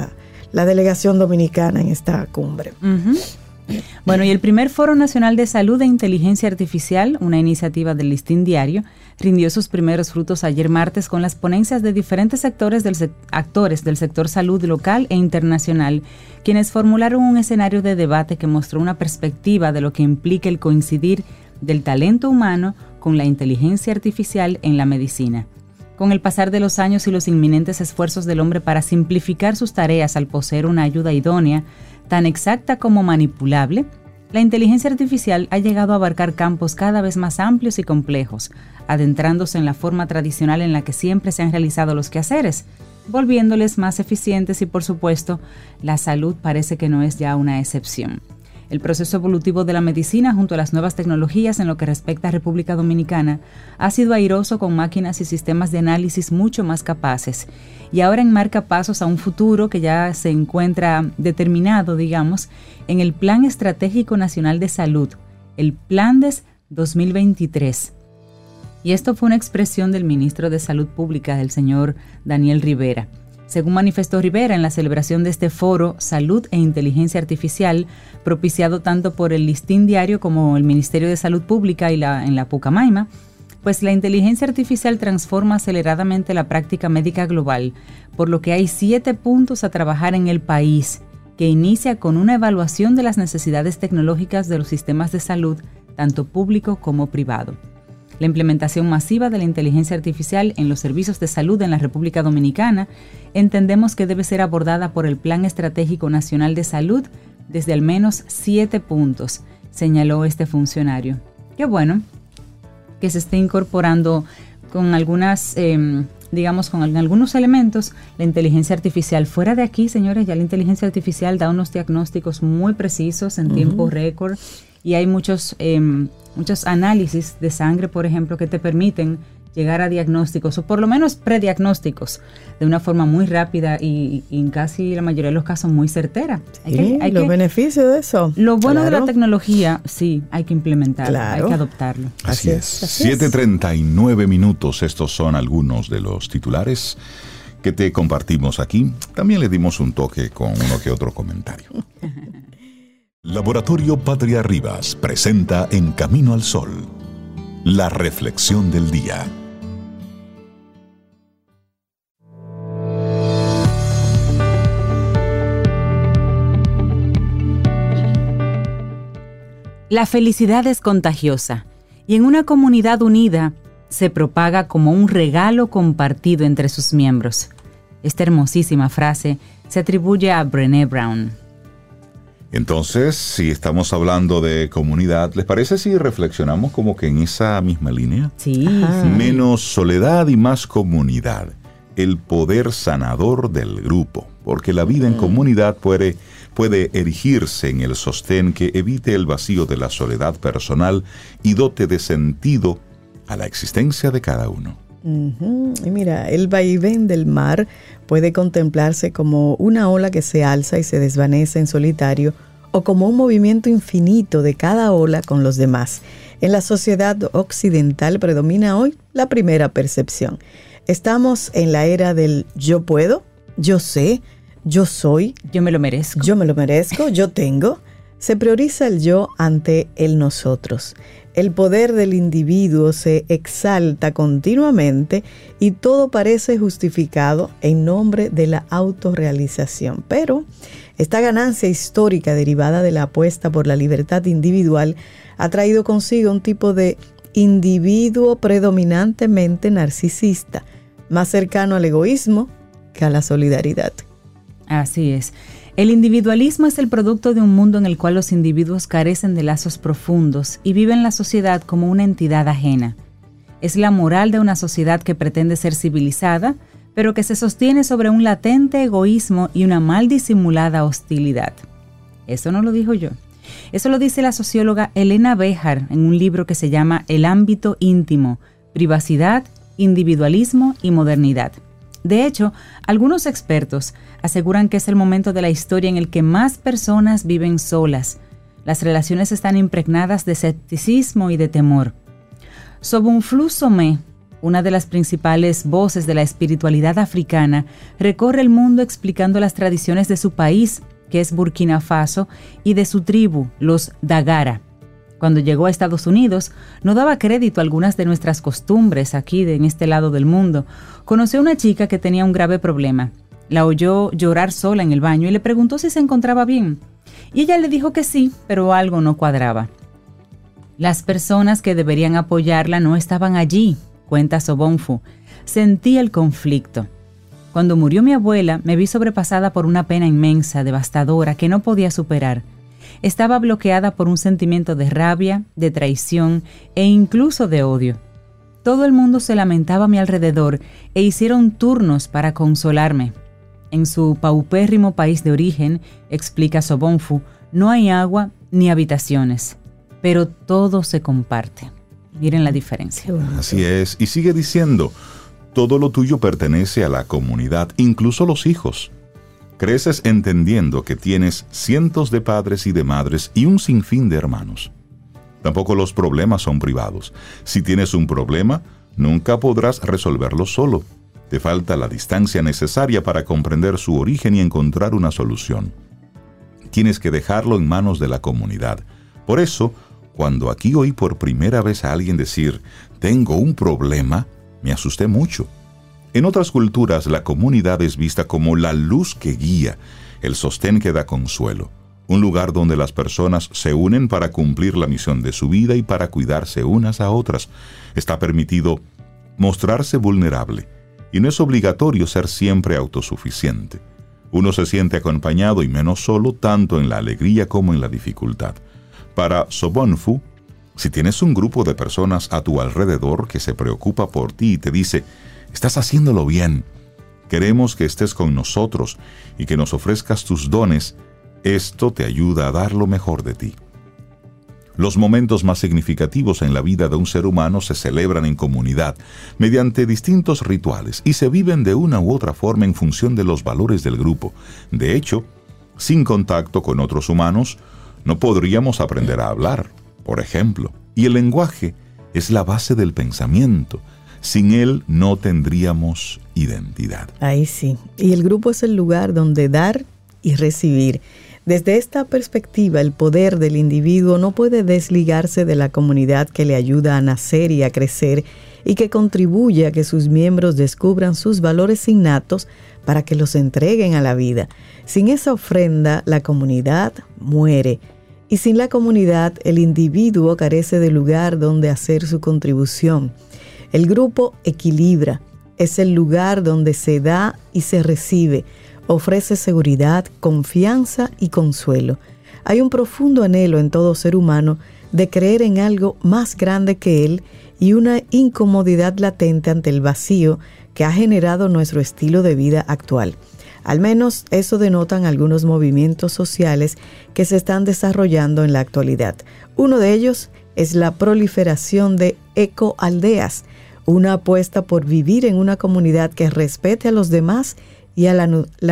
la delegación dominicana en esta cumbre. Bueno, y el primer Foro Nacional de Salud e Inteligencia Artificial, una iniciativa del Listín Diario, rindió sus primeros frutos ayer martes con las ponencias de diferentes actores del sector salud local e internacional, quienes formularon un escenario de debate que mostró una perspectiva de lo que implica el coincidir del talento humano con la inteligencia artificial en la medicina. Con el pasar de los años y los inminentes esfuerzos del hombre para simplificar sus tareas al poseer una ayuda idónea, tan exacta como manipulable, la inteligencia artificial ha llegado a abarcar campos cada vez más amplios y complejos, adentrándose en la forma tradicional en la que siempre se han realizado los quehaceres, volviéndoles más eficientes y, por supuesto, la salud parece que no es ya una excepción. El proceso evolutivo de la medicina junto a las nuevas tecnologías en lo que respecta a República Dominicana ha sido airoso con máquinas y sistemas de análisis mucho más capaces y ahora enmarca pasos a un futuro que ya se encuentra determinado, digamos, en el Plan Estratégico Nacional de Salud, el PLANDES 2023. Y esto fue una expresión del ministro de Salud Pública, del señor Daniel Rivera. Según manifestó Rivera en la celebración de este foro Salud e Inteligencia Artificial, propiciado tanto por el Listín Diario como el Ministerio de Salud Pública y en la Pucamaima, pues la inteligencia artificial transforma aceleradamente la práctica médica global, por lo que hay 7 puntos a trabajar en el país, que inicia con una evaluación de las necesidades tecnológicas de los sistemas de salud, tanto público como privado. La implementación masiva de la inteligencia artificial en los servicios de salud en la República Dominicana entendemos que debe ser abordada por el Plan Estratégico Nacional de Salud desde al menos 7 puntos, señaló este funcionario. Qué bueno que se esté incorporando con algunas, con algunos elementos la inteligencia artificial. Fuera de aquí, señores, ya la inteligencia artificial da unos diagnósticos muy precisos en tiempo récord y hay muchos análisis de sangre, por ejemplo, que te permiten llegar a diagnósticos o por lo menos prediagnósticos de una forma muy rápida y en casi la mayoría de los casos muy certera. Hay los beneficios de eso. Lo bueno de la tecnología, sí, hay que implementarlo, hay que adoptarlo. Así es. 7:39 minutos, estos son algunos de los titulares que te compartimos aquí. También le dimos un toque con uno que otro comentario. Laboratorio Patria Rivas presenta En Camino al Sol, la reflexión del día. La felicidad es contagiosa y en una comunidad unida se propaga como un regalo compartido entre sus miembros. Esta hermosísima frase se atribuye a Brené Brown. Entonces, si estamos hablando de comunidad, ¿les parece si reflexionamos como que en esa misma línea? Sí. Menos soledad y más comunidad. El poder sanador del grupo. Porque la vida en comunidad puede puede erigirse en el sostén que evite el vacío de la soledad personal y dote de sentido a la existencia de cada uno. Y mira, el vaivén del mar puede contemplarse como una ola que se alza y se desvanece en solitario, o como un movimiento infinito de cada ola con los demás. En la sociedad occidental predomina hoy la primera percepción. Estamos en la era del yo puedo, yo sé, yo soy. Yo me lo merezco. Yo me lo merezco, yo tengo. Se prioriza el yo ante el nosotros. El poder del individuo se exalta continuamente y todo parece justificado en nombre de la autorrealización. Pero esta ganancia histórica derivada de la apuesta por la libertad individual ha traído consigo un tipo de individuo predominantemente narcisista, más cercano al egoísmo que a la solidaridad. Así es. El individualismo es el producto de un mundo en el cual los individuos carecen de lazos profundos y viven la sociedad como una entidad ajena. Es la moral de una sociedad que pretende ser civilizada, pero que se sostiene sobre un latente egoísmo y una mal disimulada hostilidad. Eso no lo digo yo. Eso lo dice la socióloga Elena Béjar en un libro que se llama El ámbito íntimo, privacidad, individualismo y modernidad. De hecho, algunos expertos aseguran que es el momento de la historia en el que más personas viven solas. Las relaciones están impregnadas de escepticismo y de temor. Sobonfu Somé, una de las principales voces de la espiritualidad africana, recorre el mundo explicando las tradiciones de su país, que es Burkina Faso, y de su tribu, los Dagara. Cuando llegó a Estados Unidos, no daba crédito a algunas de nuestras costumbres aquí en este lado del mundo. Conoció a una chica que tenía un grave problema. La oyó llorar sola en el baño y le preguntó si se encontraba bien. Y ella le dijo que sí, pero algo no cuadraba. Las personas que deberían apoyarla no estaban allí, cuenta Sobonfu. Sentí el conflicto. Cuando murió mi abuela, me vi sobrepasada por una pena inmensa, devastadora, que no podía superar. Estaba bloqueada por un sentimiento de rabia, de traición e incluso de odio. Todo el mundo se lamentaba a mi alrededor e hicieron turnos para consolarme. En su paupérrimo país de origen, explica Sobonfu, no hay agua ni habitaciones, pero todo se comparte. Miren la diferencia. Así es, y sigue diciendo, todo lo tuyo pertenece a la comunidad, incluso los hijos. Creces entendiendo que tienes cientos de padres y de madres y un sinfín de hermanos. Tampoco los problemas son privados. Si tienes un problema, nunca podrás resolverlo solo. Te falta la distancia necesaria para comprender su origen y encontrar una solución. Tienes que dejarlo en manos de la comunidad. Por eso, cuando aquí oí por primera vez a alguien decir, tengo un problema, me asusté mucho. En otras culturas, la comunidad es vista como la luz que guía, el sostén que da consuelo, un lugar donde las personas se unen para cumplir la misión de su vida y para cuidarse unas a otras. Está permitido mostrarse vulnerable, y no es obligatorio ser siempre autosuficiente. Uno se siente acompañado y menos solo tanto en la alegría como en la dificultad. Para Sobonfu, si tienes un grupo de personas a tu alrededor que se preocupa por ti y te dice, estás haciéndolo bien, queremos que estés con nosotros y que nos ofrezcas tus dones, esto te ayuda a dar lo mejor de ti. Los momentos más significativos en la vida de un ser humano se celebran en comunidad, mediante distintos rituales, y se viven de una u otra forma en función de los valores del grupo. De hecho, sin contacto con otros humanos, no podríamos aprender a hablar, por ejemplo. Y el lenguaje es la base del pensamiento. Sin él no tendríamos identidad. Ahí sí. Y el grupo es el lugar donde dar y recibir. Desde esta perspectiva, el poder del individuo no puede desligarse de la comunidad que le ayuda a nacer y a crecer y que contribuye a que sus miembros descubran sus valores innatos para que los entreguen a la vida. Sin esa ofrenda, la comunidad muere. Y sin la comunidad, el individuo carece de lugar donde hacer su contribución. El grupo equilibra, es el lugar donde se da y se recibe, ofrece seguridad, confianza y consuelo. Hay un profundo anhelo en todo ser humano de creer en algo más grande que él y una incomodidad latente ante el vacío que ha generado nuestro estilo de vida actual. Al menos eso denotan algunos movimientos sociales que se están desarrollando en la actualidad. Uno de ellos es la proliferación de ecoaldeas, una apuesta por vivir en una comunidad que respete a los demás y a la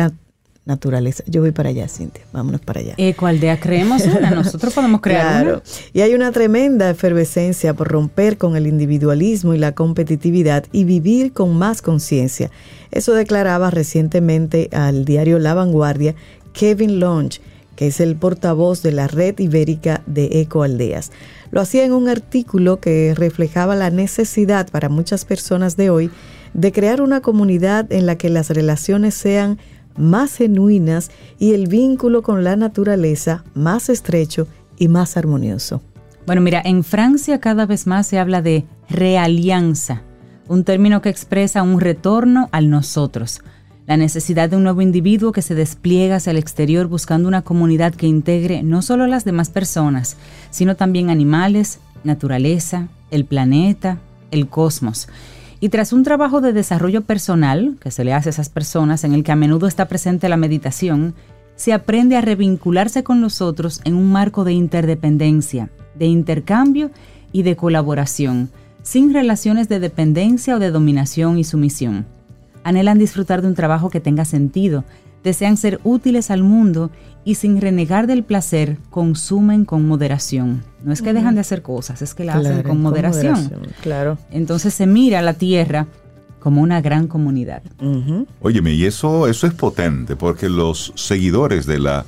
naturaleza. Yo voy para allá, Cintia. Vámonos para allá. Ecoaldea, creemos una. Nosotros podemos crear una. Y hay una tremenda efervescencia por romper con el individualismo y la competitividad y vivir con más conciencia. Eso declaraba recientemente al diario La Vanguardia Kevin Longe, que es el portavoz de la Red Ibérica de Ecoaldeas. Lo hacía en un artículo que reflejaba la necesidad para muchas personas de hoy de crear una comunidad en la que las relaciones sean más genuinas y el vínculo con la naturaleza más estrecho y más armonioso. Bueno, mira, en Francia cada vez más se habla de realianza, un término que expresa un retorno al nosotros, la necesidad de un nuevo individuo que se despliega hacia el exterior buscando una comunidad que integre no solo a las demás personas, sino también animales, naturaleza, el planeta, el cosmos. Y tras un trabajo de desarrollo personal que se le hace a esas personas, en el que a menudo está presente la meditación, se aprende a revincularse con los otros en un marco de interdependencia, de intercambio y de colaboración, sin relaciones de dependencia o de dominación y sumisión. Anhelan disfrutar de un trabajo que tenga sentido, desean ser útiles al mundo y sin renegar del placer, consumen con moderación. No es que dejan de hacer cosas, es que la hacen con moderación. Claro. Entonces se mira a la tierra como una gran comunidad. Óyeme, y eso es potente, porque los seguidores de la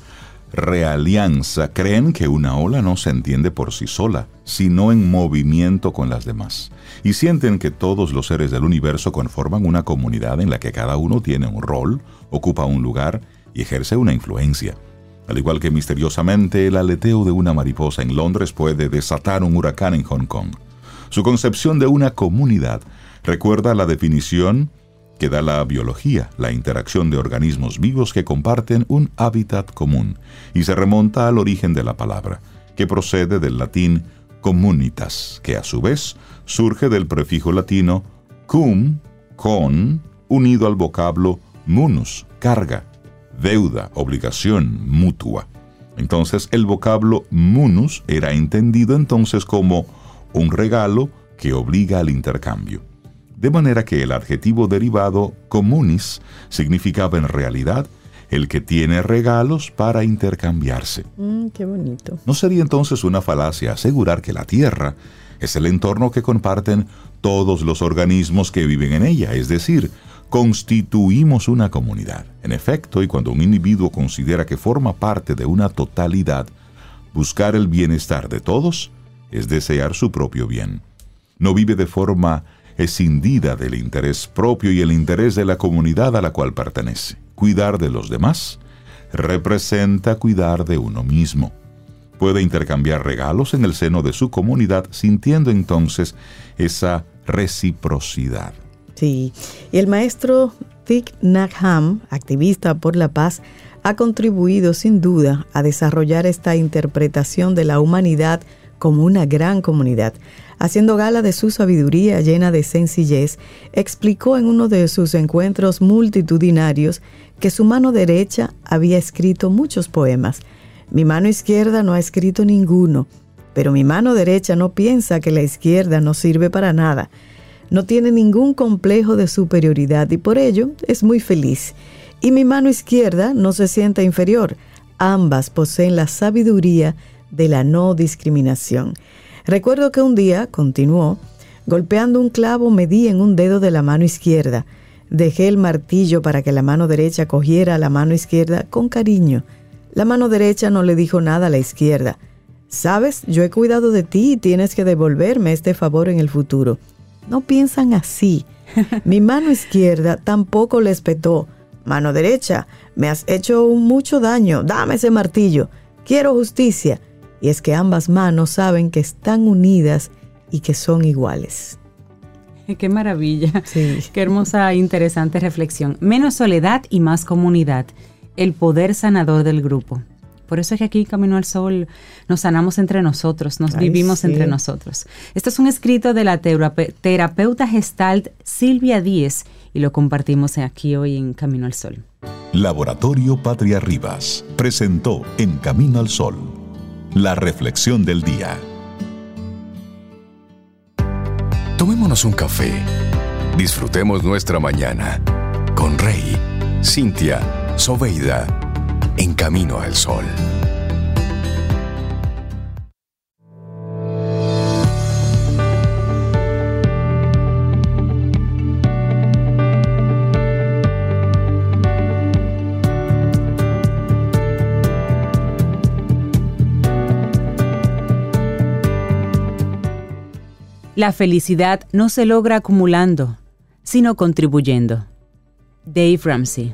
realianza creen que una ola no se entiende por sí sola, sino en movimiento con las demás. Y sienten que todos los seres del universo conforman una comunidad en la que cada uno tiene un rol, ocupa un lugar y ejerce una influencia. Al igual que misteriosamente el aleteo de una mariposa en Londres puede desatar un huracán en Hong Kong. Su concepción de una comunidad recuerda la definición que da la biología, la interacción de organismos vivos que comparten un hábitat común, y se remonta al origen de la palabra, que procede del latín communitas, que a su vez surge del prefijo latino cum, con, unido al vocablo munus, carga, deuda, obligación mutua. Entonces el vocablo munus era entendido entonces como un regalo que obliga al intercambio. De manera que el adjetivo derivado communis significaba en realidad el que tiene regalos para intercambiarse. Qué bonito. ¿No sería entonces una falacia asegurar que la Tierra es el entorno que comparten todos los organismos que viven en ella? Es decir, constituimos una comunidad. En efecto, y cuando un individuo considera que forma parte de una totalidad, buscar el bienestar de todos es desear su propio bien. No vive de forma escindida del interés propio y el interés de la comunidad a la cual pertenece. Cuidar de los demás representa cuidar de uno mismo. Puede intercambiar regalos en el seno de su comunidad, sintiendo entonces esa reciprocidad. Sí, y el maestro Thich Nhat Hanh, activista por la paz, ha contribuido sin duda a desarrollar esta interpretación de la humanidad como una gran comunidad. Haciendo gala de su sabiduría llena de sencillez, explicó en uno de sus encuentros multitudinarios que su mano derecha había escrito muchos poemas. Mi mano izquierda no ha escrito ninguno, pero mi mano derecha no piensa que la izquierda no sirve para nada. No tiene ningún complejo de superioridad y por ello es muy feliz. Y mi mano izquierda no se siente inferior. Ambas poseen la sabiduría de la no discriminación. Recuerdo que un día, continuó, golpeando un clavo me di en un dedo de la mano izquierda. Dejé el martillo para que la mano derecha cogiera la mano izquierda con cariño. La mano derecha no le dijo nada a la izquierda. ¿Sabes? Yo he cuidado de ti y tienes que devolverme este favor en el futuro. No piensan así. Mi mano izquierda tampoco les petó. Mano derecha, me has hecho mucho daño. Dame ese martillo. Quiero justicia. Y es que ambas manos saben que están unidas y que son iguales. ¡Qué maravilla! Sí. ¡Qué hermosa e interesante reflexión! Menos soledad y más comunidad. El poder sanador del grupo. Por eso es que aquí Camino al Sol nos sanamos entre nosotros, nos vivimos entre nosotros. Esto es un escrito de la terapeuta Gestalt Silvia Díez y lo compartimos aquí hoy en Camino al Sol. Laboratorio Patria Rivas presentó En Camino al Sol, la reflexión del día. Tomémonos un café. Disfrutemos nuestra mañana con Rey, Cintia, Sobeida, en Camino al Sol. La felicidad no se logra acumulando, sino contribuyendo. Dave Ramsey.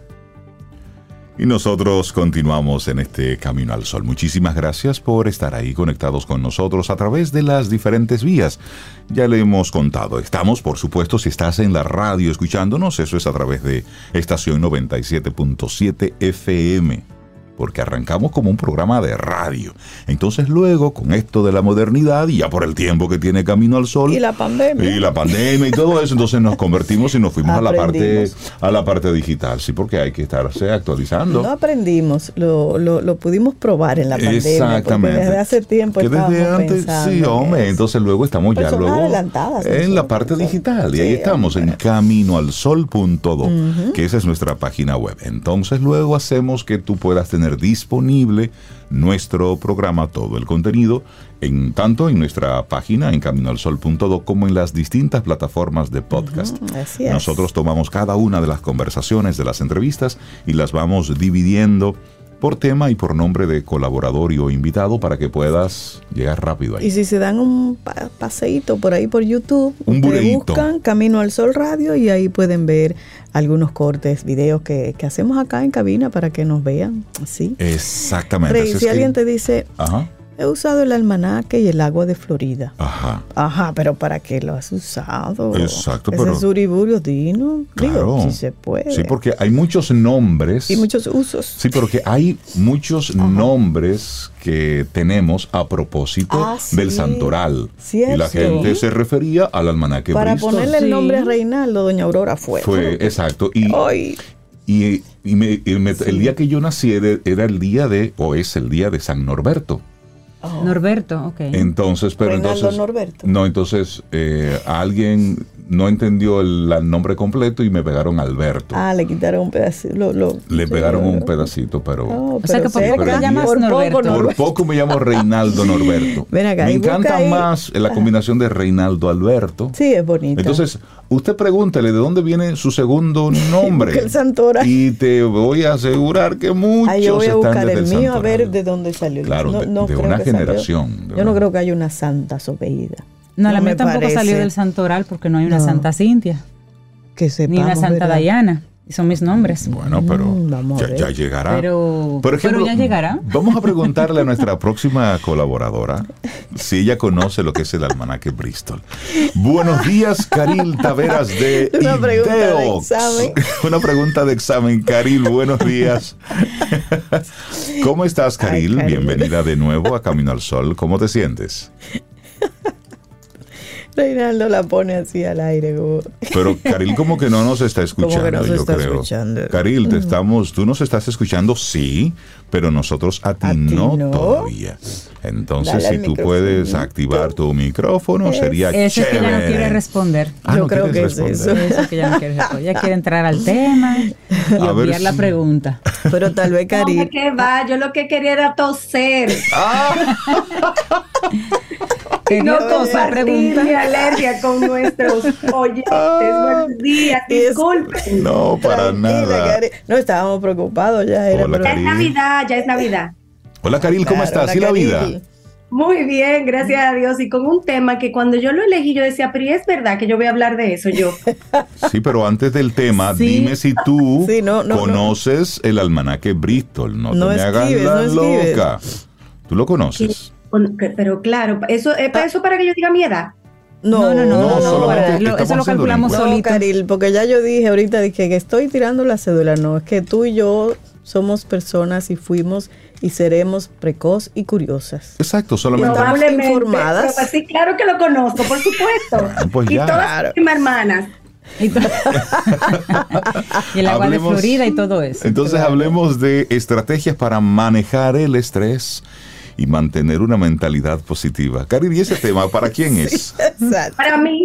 Y nosotros continuamos en este Camino al Sol. Muchísimas gracias por estar ahí conectados con nosotros a través de las diferentes vías. Ya le hemos contado. Estamos, por supuesto, si estás en la radio escuchándonos, eso es a través de estación 97.7 FM. Porque arrancamos como un programa de radio. Entonces luego, con esto de la modernidad, y ya por el tiempo que tiene Camino al Sol. Y la pandemia. Y todo eso, entonces nos convertimos y nos fuimos a la parte digital. Sí, porque hay que estarse actualizando. No aprendimos, lo pudimos probar en la pandemia. Exactamente. Porque desde hace tiempo que estábamos desde antes, pensando. sí, hombre, entonces luego estamos ya en la parte digital. Y ahí estamos, en caminoalsol.do, que esa es nuestra página web. Entonces luego hacemos que tú puedas tener disponible nuestro programa, todo el contenido, tanto en nuestra página en caminoalsol.do como en las distintas plataformas de podcast. Así es. Nosotros tomamos cada una de las conversaciones, de las entrevistas, y las vamos dividiendo por tema y por nombre de colaborador o invitado para que puedas llegar rápido ahí. Y si se dan un paseíto por ahí por YouTube, ustedes buscan Camino al Sol Radio y ahí pueden ver algunos cortes, videos que hacemos acá en cabina para que nos vean. ¿Sí? Exactamente. Rey, si alguien te dice, he usado el almanaque y el agua de Florida. Ajá, pero ¿para qué lo has usado? Exacto, pero... Ese es Uriburio, Dino. Claro. Digo, si se puede. Sí, porque hay muchos nombres. Y muchos usos. Sí, porque hay muchos nombres que tenemos a propósito del santoral. Cierto. Y la gente se refería al almanaque para Bristol. Ponerle el nombre a Reinaldo, doña Aurora fue. Exacto. Y el día que yo nací era el día es el día de San Norberto. Norberto, ok. Entonces, Reinaldo Norberto. No, entonces alguien no entendió el nombre completo y me pegaron Alberto. Le quitaron un pedacito. Le pegaron un pedacito, pero... o sea que por poco te llamas Norberto. Por poco me llamo Reinaldo Norberto. Ven acá, me encanta más la combinación de Reinaldo Alberto. Sí, es bonito. Entonces, usted pregúntele de dónde viene su segundo nombre. El santoral. Y te voy a asegurar que muchos yo voy a buscar están desde el mío santoral. A ver de dónde salió. Claro, de una generación. Yo no creo que haya una santa Sobeida. No, la mía tampoco salió del santoral porque no hay una Santa Cintia. Que sepamos, ni una Santa Diana. Y son mis nombres. Bueno, pero ya llegará. Por ejemplo, pero ya llegará. Vamos a preguntarle a nuestra próxima colaboradora si ella conoce lo que es el almanaque Bristol. Buenos días, Caril Taveras de Una pregunta de examen. Una pregunta de examen, Caril, buenos días. ¿Cómo estás, Caril? Bienvenida de nuevo a Camino al Sol. ¿Cómo te sientes? Reinaldo la pone así al aire. Pero Caril como que no nos está escuchando, yo creo. Caril, tú nos estás escuchando, sí, pero nosotros a ti no todavía. Entonces, si tú puedes activar tu micrófono, sería chévere. Eso es que ella no quiere responder. Yo creo que es eso. Eso que ella no quiere responder. Ella quiere entrar al tema y obviar la pregunta. Pero tal vez, Caril... No, ¿qué va? Yo lo que quería era toser. No compartir mi alergia con nuestros oyentes. Buenos días, disculpen. No, para nada. Caril. No, estábamos preocupados ya. Hola, ya es Navidad, ya es Navidad. Hola, Caril, ¿cómo estás? ¿Y la vida? Muy bien, gracias a Dios. Y con un tema que cuando yo lo elegí, yo decía, pero es verdad que yo voy a hablar de eso yo. Sí, pero antes del tema, dime si tú conoces el almanaque Bristol. No te me hagas la loca. ¿Tú lo conoces? Pero claro, eso para que yo diga mi edad. No, eso lo calculamos solito. Caril, porque ya yo dije ahorita que estoy tirando la cédula. No, es que tú y yo somos personas y fuimos y seremos precoz y curiosas. Exacto, solamente estamos informadas. Pero, sí, claro que lo conozco, por supuesto. Pues y ya. todas mis hermanas. Y el agua de Florida y todo eso. Entonces hablemos de estrategias para manejar el estrés y mantener una mentalidad positiva. Cari, ¿y ese tema para quién es? Exacto. Para mí.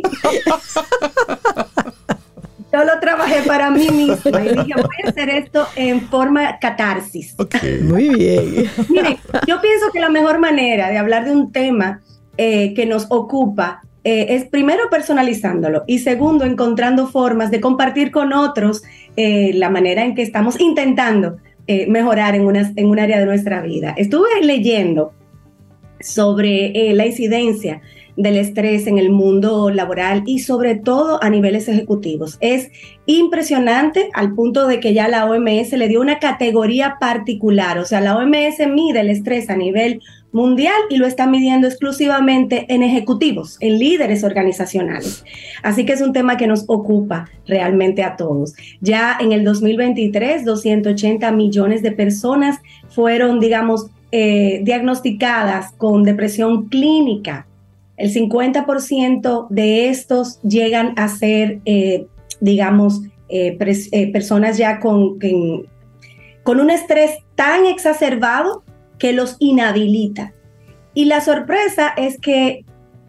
Yo lo trabajé para mí misma y dije, voy a hacer esto en forma catarsis. Okay. Muy bien. Miren, yo pienso que la mejor manera de hablar de un tema que nos ocupa es primero personalizándolo y segundo encontrando formas de compartir con otros la manera en que estamos intentando mejorar en un área de nuestra vida. Estuve leyendo sobre la incidencia del estrés en el mundo laboral y sobre todo a niveles ejecutivos. Es impresionante al punto de que ya la OMS le dio una categoría particular, o sea, la OMS mide el estrés a nivel mundial y lo está midiendo exclusivamente en ejecutivos, en líderes organizacionales. Así que es un tema que nos ocupa realmente a todos. Ya en el 2023, 280 millones de personas fueron, digamos, diagnosticadas con depresión clínica. El 50% de estos llegan a ser, personas ya con un estrés tan exacerbado que los inhabilita. Y la sorpresa es que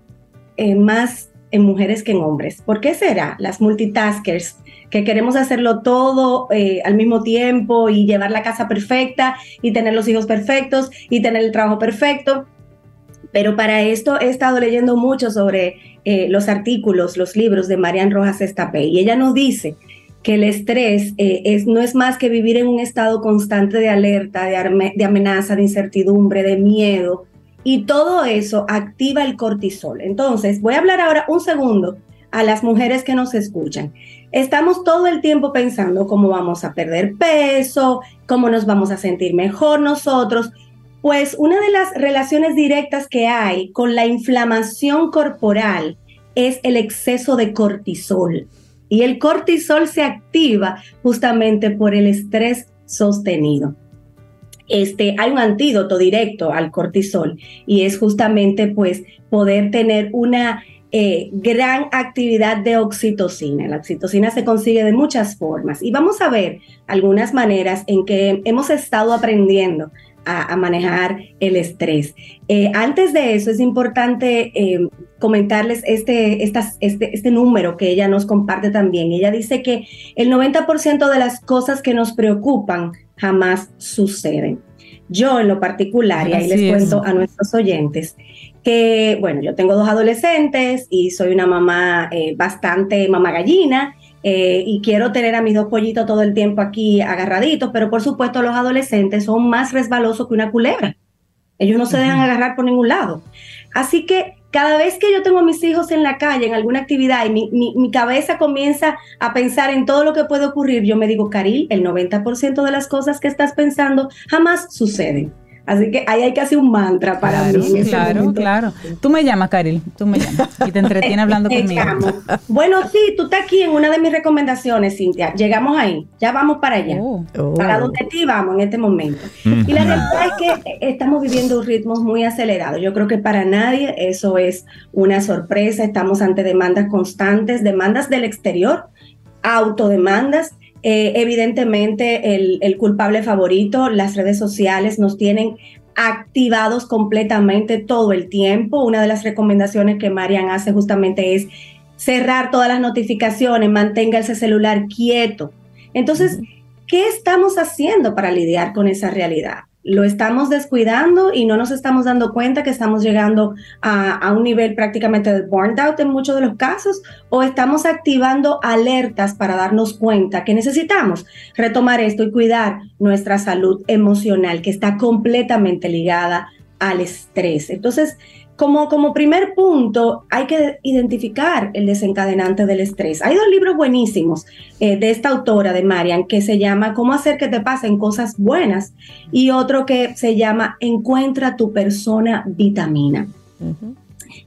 más en mujeres que en hombres. ¿Por qué será? Las multitaskers, que queremos hacerlo todo al mismo tiempo y llevar la casa perfecta y tener los hijos perfectos y tener el trabajo perfecto. Pero para esto he estado leyendo mucho sobre los artículos, los libros de Marian Rojas Estapé, y ella nos dice que el estrés no es más que vivir en un estado constante de alerta, de amenaza, de incertidumbre, de miedo, y todo eso activa el cortisol. Entonces, voy a hablar ahora un segundo a las mujeres que nos escuchan. Estamos todo el tiempo pensando cómo vamos a perder peso, cómo nos vamos a sentir mejor nosotros. Pues una de las relaciones directas que hay con la inflamación corporal es el exceso de cortisol. Y el cortisol se activa justamente por el estrés sostenido. Hay un antídoto directo al cortisol y es justamente pues poder tener una gran actividad de oxitocina. La oxitocina se consigue de muchas formas y vamos a ver algunas maneras en que hemos estado aprendiendo a manejar el estrés. Antes de eso es importante comentarles este número que ella nos comparte también. Ella dice que el 90% de las cosas que nos preocupan jamás suceden. Yo en lo particular, y ahí les cuento a nuestros oyentes, que bueno, yo tengo 2 adolescentes y soy una mamá bastante mamá gallina, y quiero tener a mis 2 pollitos todo el tiempo aquí agarraditos, pero por supuesto los adolescentes son más resbalosos que una culebra. Ellos no se dejan agarrar por ningún lado. Así que cada vez que yo tengo a mis hijos en la calle, en alguna actividad, y mi cabeza comienza a pensar en todo lo que puede ocurrir, yo me digo, Caril, el 90% de las cosas que estás pensando jamás suceden. Así que ahí hay casi un mantra para mí. Claro. Tú me llamas, Caril, y te entretienes hablando conmigo. Bueno, sí, tú estás aquí en una de mis recomendaciones, Cintia. Llegamos ahí, ya vamos para allá. Para donde ti vamos en este momento. Y la realidad es que estamos viviendo ritmos muy acelerados. Yo creo que para nadie eso es una sorpresa. Estamos ante demandas constantes, demandas del exterior, autodemandas. Evidentemente el culpable favorito, las redes sociales nos tienen activados completamente todo el tiempo. Una de las recomendaciones que Marian hace justamente es cerrar todas las notificaciones, mantenga ese celular quieto. Entonces, ¿qué estamos haciendo para lidiar con esa realidad? Lo estamos descuidando y no nos estamos dando cuenta que estamos llegando a un nivel prácticamente de burnt out en muchos de los casos, o estamos activando alertas para darnos cuenta que necesitamos retomar esto y cuidar nuestra salud emocional, que está completamente ligada al estrés. Entonces, como primer punto, hay que identificar el desencadenante del estrés. Hay 2 libros buenísimos de esta autora, de Marian, que se llama Cómo hacer que te pasen cosas buenas, y otro que se llama Encuentra tu persona vitamina.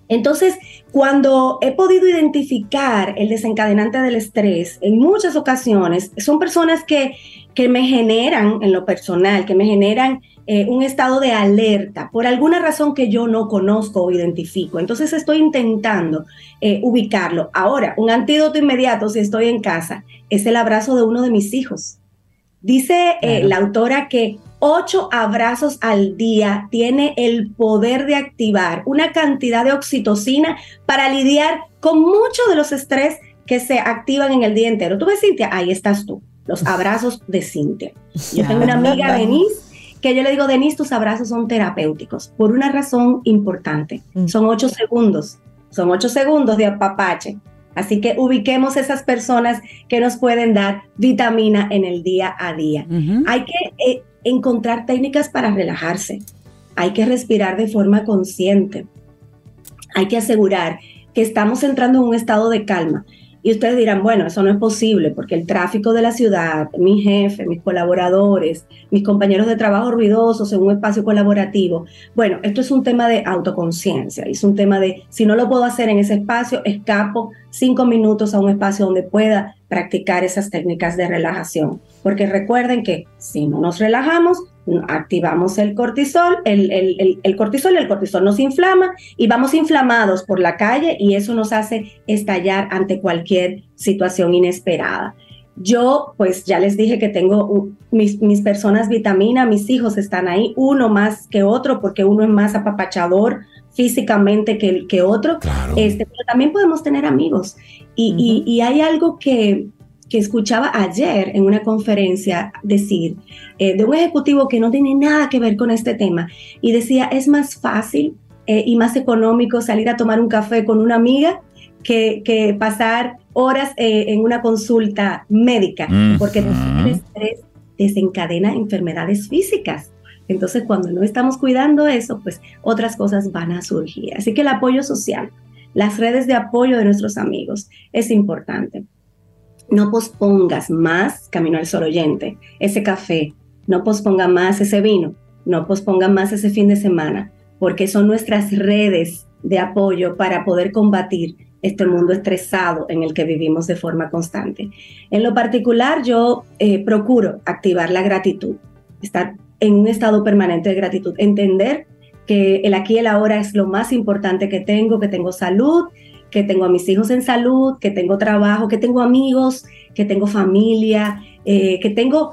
Entonces, cuando he podido identificar el desencadenante del estrés, en muchas ocasiones son personas que me generan, en lo personal, que me generan un estado de alerta por alguna razón que yo no conozco o identifico. Entonces estoy intentando ubicarlo. Ahora, un antídoto inmediato si estoy en casa es el abrazo de uno de mis hijos. Dice la autora que 8 abrazos al día tiene el poder de activar una cantidad de oxitocina para lidiar con mucho de los estrés que se activan en el día entero. ¿Tú ves, Cintia? Ahí estás tú, los abrazos de Cintia. Yo tengo una amiga, Denise, que yo le digo, Denise, tus abrazos son terapéuticos por una razón importante. Son 8 segundos. Son 8 segundos de apapache. Así que ubiquemos esas personas que nos pueden dar vitamina en el día a día. Hay que encontrar técnicas para relajarse. Hay que respirar de forma consciente. Hay que asegurar que estamos entrando en un estado de calma. Y ustedes dirán, bueno, eso no es posible porque el tráfico de la ciudad, mi jefe, mis colaboradores, mis compañeros de trabajo ruidosos en un espacio colaborativo. Bueno, esto es un tema de autoconciencia, es un tema de si no lo puedo hacer en ese espacio, escapo 5 minutos a un espacio donde pueda practicar esas técnicas de relajación. Porque recuerden que si no nos relajamos, activamos el cortisol, el cortisol nos inflama y vamos inflamados por la calle y eso nos hace estallar ante cualquier situación inesperada. Yo, pues ya les dije que tengo mis personas vitamina, mis hijos están ahí, uno más que otro porque uno es más apapachador físicamente que otro, claro. Pero también podemos tener amigos y hay algo que escuchaba ayer en una conferencia decir de un ejecutivo que no tiene nada que ver con este tema y decía, es más fácil y más económico salir a tomar un café con una amiga que pasar horas en una consulta médica, porque el estrés desencadena enfermedades físicas. Entonces, cuando no estamos cuidando eso, pues otras cosas van a surgir. Así que el apoyo social, las redes de apoyo de nuestros amigos es importante. No pospongas más, Camino al Sol oyente, ese café, no posponga más ese vino, no posponga más ese fin de semana, porque son nuestras redes de apoyo para poder combatir este mundo estresado en el que vivimos de forma constante. En lo particular, yo procuro activar la gratitud, estar en un estado permanente de gratitud, entender que el aquí y el ahora es lo más importante que tengo salud, que tengo a mis hijos en salud, que tengo trabajo, que tengo amigos, que tengo familia, que tengo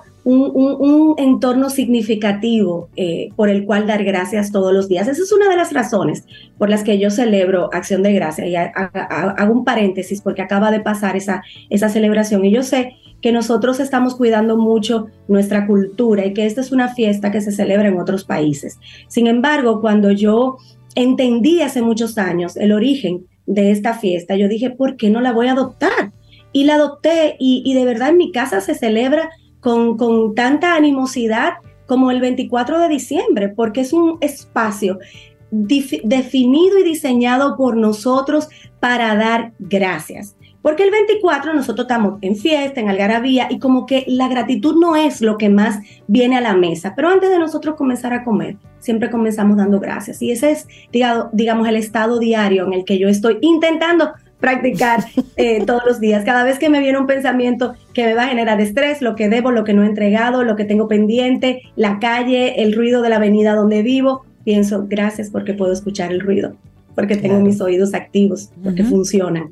un entorno significativo por el cual dar gracias todos los días. Esa es una de las razones por las que yo celebro Acción de Gracias. Y hago un paréntesis porque acaba de pasar esa celebración. Y yo sé que nosotros estamos cuidando mucho nuestra cultura y que esta es una fiesta que se celebra en otros países. Sin embargo, cuando yo entendí hace muchos años el origen de esta fiesta, yo dije, ¿por qué no la voy a adoptar? Y la adopté y de verdad en mi casa se celebra con tanta animosidad como el 24 de diciembre, porque es un espacio definido y diseñado por nosotros para dar gracias. Porque el 24 nosotros estamos en fiesta, en algarabía, y como que la gratitud no es lo que más viene a la mesa. Pero antes de nosotros comenzar a comer, siempre comenzamos dando gracias. Y ese es, digamos, el estado diario en el que yo estoy intentando practicar todos los días. Cada vez que me viene un pensamiento que me va a generar estrés, lo que debo, lo que no he entregado, lo que tengo pendiente, la calle, el ruido de la avenida donde vivo, pienso, gracias porque puedo escuchar el ruido, porque tengo mis oídos activos, porque funcionan.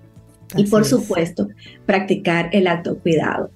Y por supuesto, practicar el autocuidado.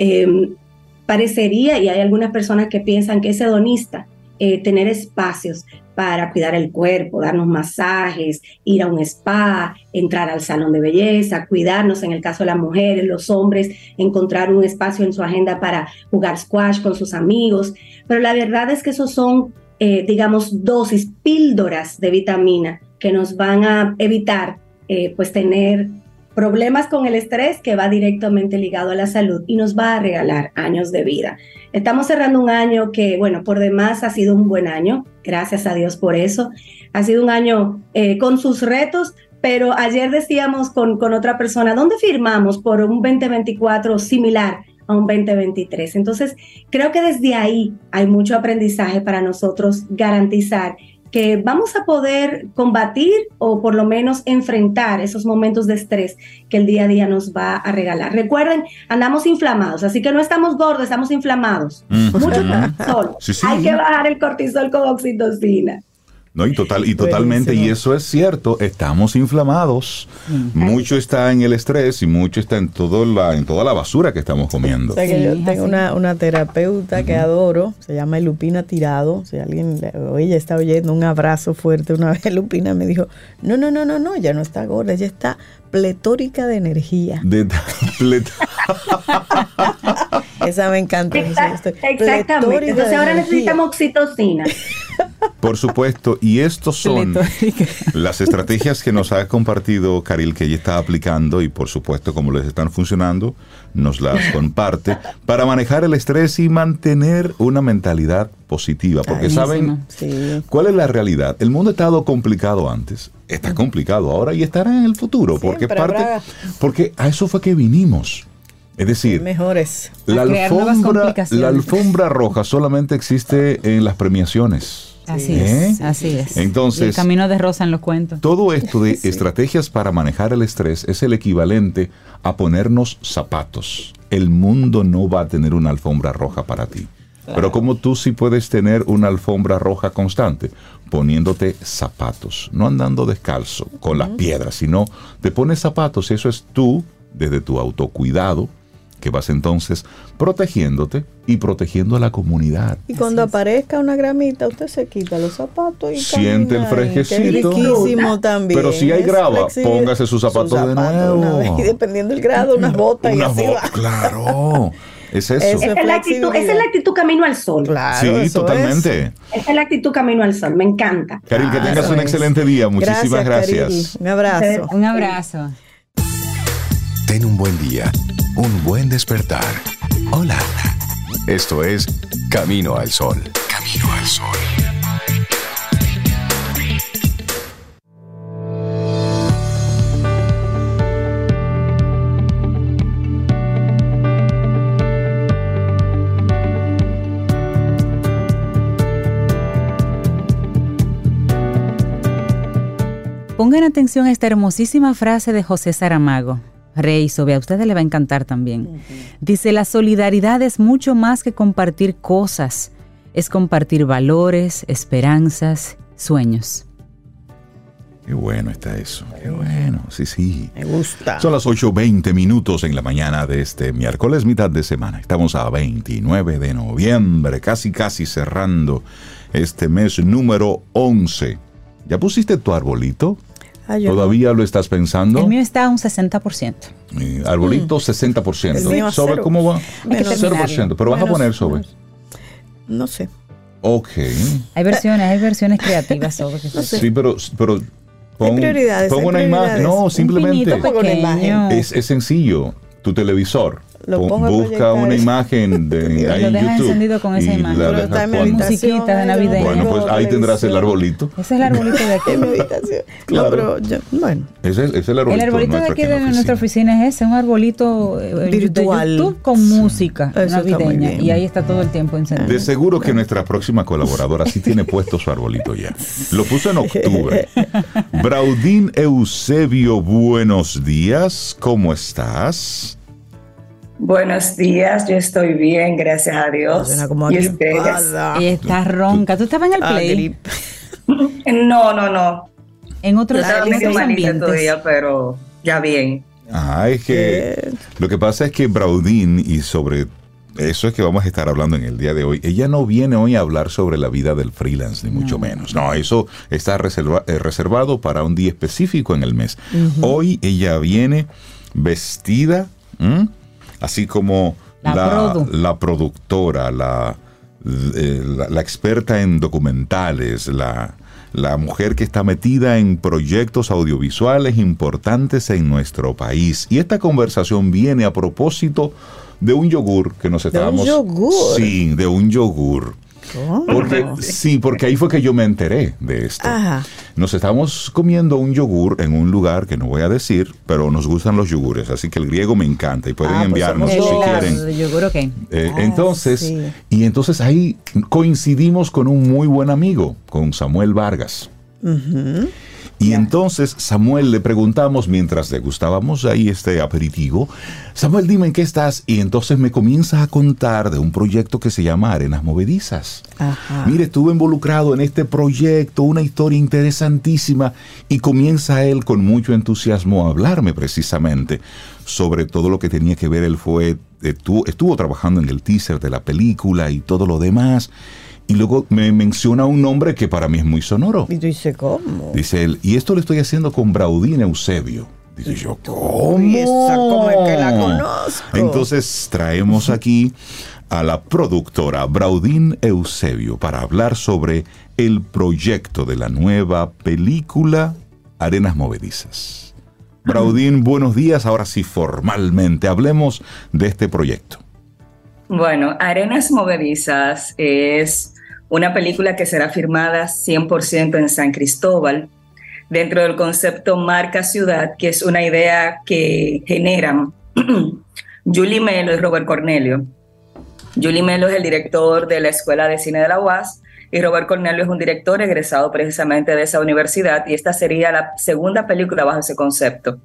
Parecería, y hay algunas personas que piensan que es hedonista, tener espacios para cuidar el cuerpo, darnos masajes, ir a un spa, entrar al salón de belleza, cuidarnos en el caso de las mujeres, los hombres, encontrar un espacio en su agenda para jugar squash con sus amigos. Pero la verdad es que esos son, digamos, dosis, píldoras de vitamina que nos van a evitar pues tener problemas con el estrés, que va directamente ligado a la salud y nos va a regalar años de vida. Estamos cerrando un año que, bueno, por demás ha sido un buen año, gracias a Dios por eso. Ha sido un año con sus retos, pero ayer decíamos con otra persona, ¿dónde firmamos por un 2024 similar a un 2023? Entonces, creo que desde ahí hay mucho aprendizaje para nosotros garantizar que vamos a poder combatir o por lo menos enfrentar esos momentos de estrés que el día a día nos va a regalar. Recuerden, andamos inflamados, así que no estamos gordos, estamos inflamados. Mucho cortisol. Sí. Hay que bajar el cortisol con oxitocina. No, y totalmente, Buenísimo. y eso es cierto, estamos inflamados. Mucho está en el estrés y mucho está en toda la basura que estamos comiendo. O sea que Sí, yo es tengo así. una terapeuta que adoro, se llama Lupina Tirado. Si alguien o ella está oyendo, un abrazo fuerte. Una vez Lupina me dijo, no, ya no está gorda, ella está pletórica de energía. Esa me encanta. Exactamente. Pletórica Entonces de ahora energía. necesitamos oxitocina. Por supuesto, y estos son Pletórica. las estrategias que nos ha compartido Caril, que ella está aplicando y por supuesto como les están funcionando, nos las comparte para manejar el estrés y mantener una mentalidad positiva. Porque Buenísimo. saben, Sí. ¿cuál es la realidad? El mundo ha estado complicado antes, está complicado ahora y estará en el futuro, porque Siempre habrá. porque a eso fue que vinimos. Es decir, Mejores. la A crear nuevas complicaciones. la alfombra roja solamente existe en las premiaciones. Así ¿Eh? es, así es. Entonces, Y el camino de rosa en los cuentos. todo esto de estrategias para manejar el estrés es el equivalente a ponernos zapatos. El mundo no va a tener una alfombra roja para ti. Pero como tú sí puedes tener una alfombra roja constante, poniéndote zapatos, no andando descalzo con las piedras, sino te pones zapatos y eso es tú, desde tu autocuidado, que vas entonces protegiéndote y protegiendo a la comunidad. Y cuando aparezca una gramita, usted se quita los zapatos y Siente el camina, y que es fresquecito. riquísimo también. Pero si hay es grava, flexible. póngase sus zapatos de nuevo. una vez, y dependiendo del grado, unas botas y Una así bota, va. claro. Es eso. Eso. Esa es la actitud camino al sol. Claro, Sí, eso totalmente. Esa es la actitud camino al sol. Me encanta. Caril, que tengas Eso un es. excelente día. Muchísimas Caril. gracias. Un abrazo. Un abrazo. Ten un buen día, un buen despertar. Hola. Esto es Camino al Sol. Camino al Sol. Pongan atención a esta hermosísima frase de José Saramago. Rey, Sobe, a ustedes les va a encantar también. Dice, la solidaridad es mucho más que compartir cosas. Es compartir valores, esperanzas, sueños. Qué bueno está eso. Qué bueno. Sí. Me gusta. Son las 8:20 en la mañana de este miércoles, mitad de semana. Estamos a 29 de noviembre, casi cerrando este mes número 11. ¿Ya pusiste tu arbolito? Yo ¿Todavía lo estás pensando? El mío está a un 60%. Arbolito 60%. El mío a ¿Sobre cero. cómo va? Menos 0%. Pero vas a poner sobre. No sé. Ok. Hay versiones creativas, Sobe. que sé. Sí, pero pon prioridades, pon hay una imagen. prioridades. No, Un simplemente pinito Pongo una imagen. pequeño. es sencillo. Tu televisor. Lo pongo a Busca proyectar. una imagen de ahí Lo en dejas YouTube. encendido con esa y imagen. la Pero dejas está en mi cuando- habitación. Musiquita de ahí, navideña. Bueno, pues ahí tendrás el televisión. arbolito. Ese es el arbolito de aquí. En mi habitación. Claro. No, pero bueno. Ese es el arbolito. El arbolito de nuestro aquí en de la nuestra oficina es ese, un arbolito Virtual. de YouTube con música Eso está muy navideña. bien. Y ahí está todo el tiempo encendido. De seguro que nuestra próxima colaboradora sí tiene puesto su arbolito ya. Lo puso en octubre. Braudín Eusebio, buenos días. ¿Cómo estás? Buenos días, yo estoy bien, gracias a Dios. Suena como ¿Y ustedes? agripada. Y está ronca. ¿Tú estabas en el play? No. En otros, Estaba en medio otros malita ambientes. todavía, pero ya bien. Es que lo que pasa es que Braudín, y sobre eso es que vamos a estar hablando en el día de hoy, ella no viene hoy a hablar sobre la vida del freelance, ni mucho menos. No, eso está reservado para un día específico en el mes. Hoy ella viene vestida, así como la productora, la experta en documentales, la mujer que está metida en proyectos audiovisuales importantes en nuestro país. Y esta conversación viene a propósito de un yogur que nos estábamos... ¿De un yogur? Sí, de un yogur. Porque ahí fue que yo me enteré de esto. Ajá. Nos estábamos comiendo un yogur en un lugar que no voy a decir, pero nos gustan los yogures, así que el griego me encanta y pueden enviarnos si quieren. Yogur, okay. Entonces ahí coincidimos con un muy buen amigo, con Samuel Vargas. Uh-huh. Y entonces Samuel le preguntamos mientras degustábamos ahí este aperitivo, Samuel, dime en qué estás, y entonces me comienza a contar de un proyecto que se llama Arenas Movedizas. Ajá. Mire, estuve involucrado en este proyecto, una historia interesantísima, y comienza él con mucho entusiasmo a hablarme precisamente sobre todo lo que tenía que ver. Él estuvo trabajando en el teaser de la película y todo lo demás. Y luego me menciona un nombre que para mí es muy sonoro. Y tú dices, ¿cómo? Dice él, y esto lo estoy haciendo con Braudín Eusebio. Dice yo, ¿cómo? Y esa, ¿cómo es que la conozco? Entonces traemos aquí a la productora Braudín Eusebio para hablar sobre el proyecto de la nueva película Arenas Movedizas. Braudín, buenos días. Ahora sí, formalmente, hablemos de este proyecto. Bueno, Arenas Movedizas es una película que será filmada 100% en San Cristóbal, dentro del concepto marca ciudad, que es una idea que generan Julie Melo y Robert Cornelio. Julie Melo es el director de la Escuela de Cine de la UAS y Robert Cornelio es un director egresado precisamente de esa universidad, y esta sería la segunda película bajo ese concepto.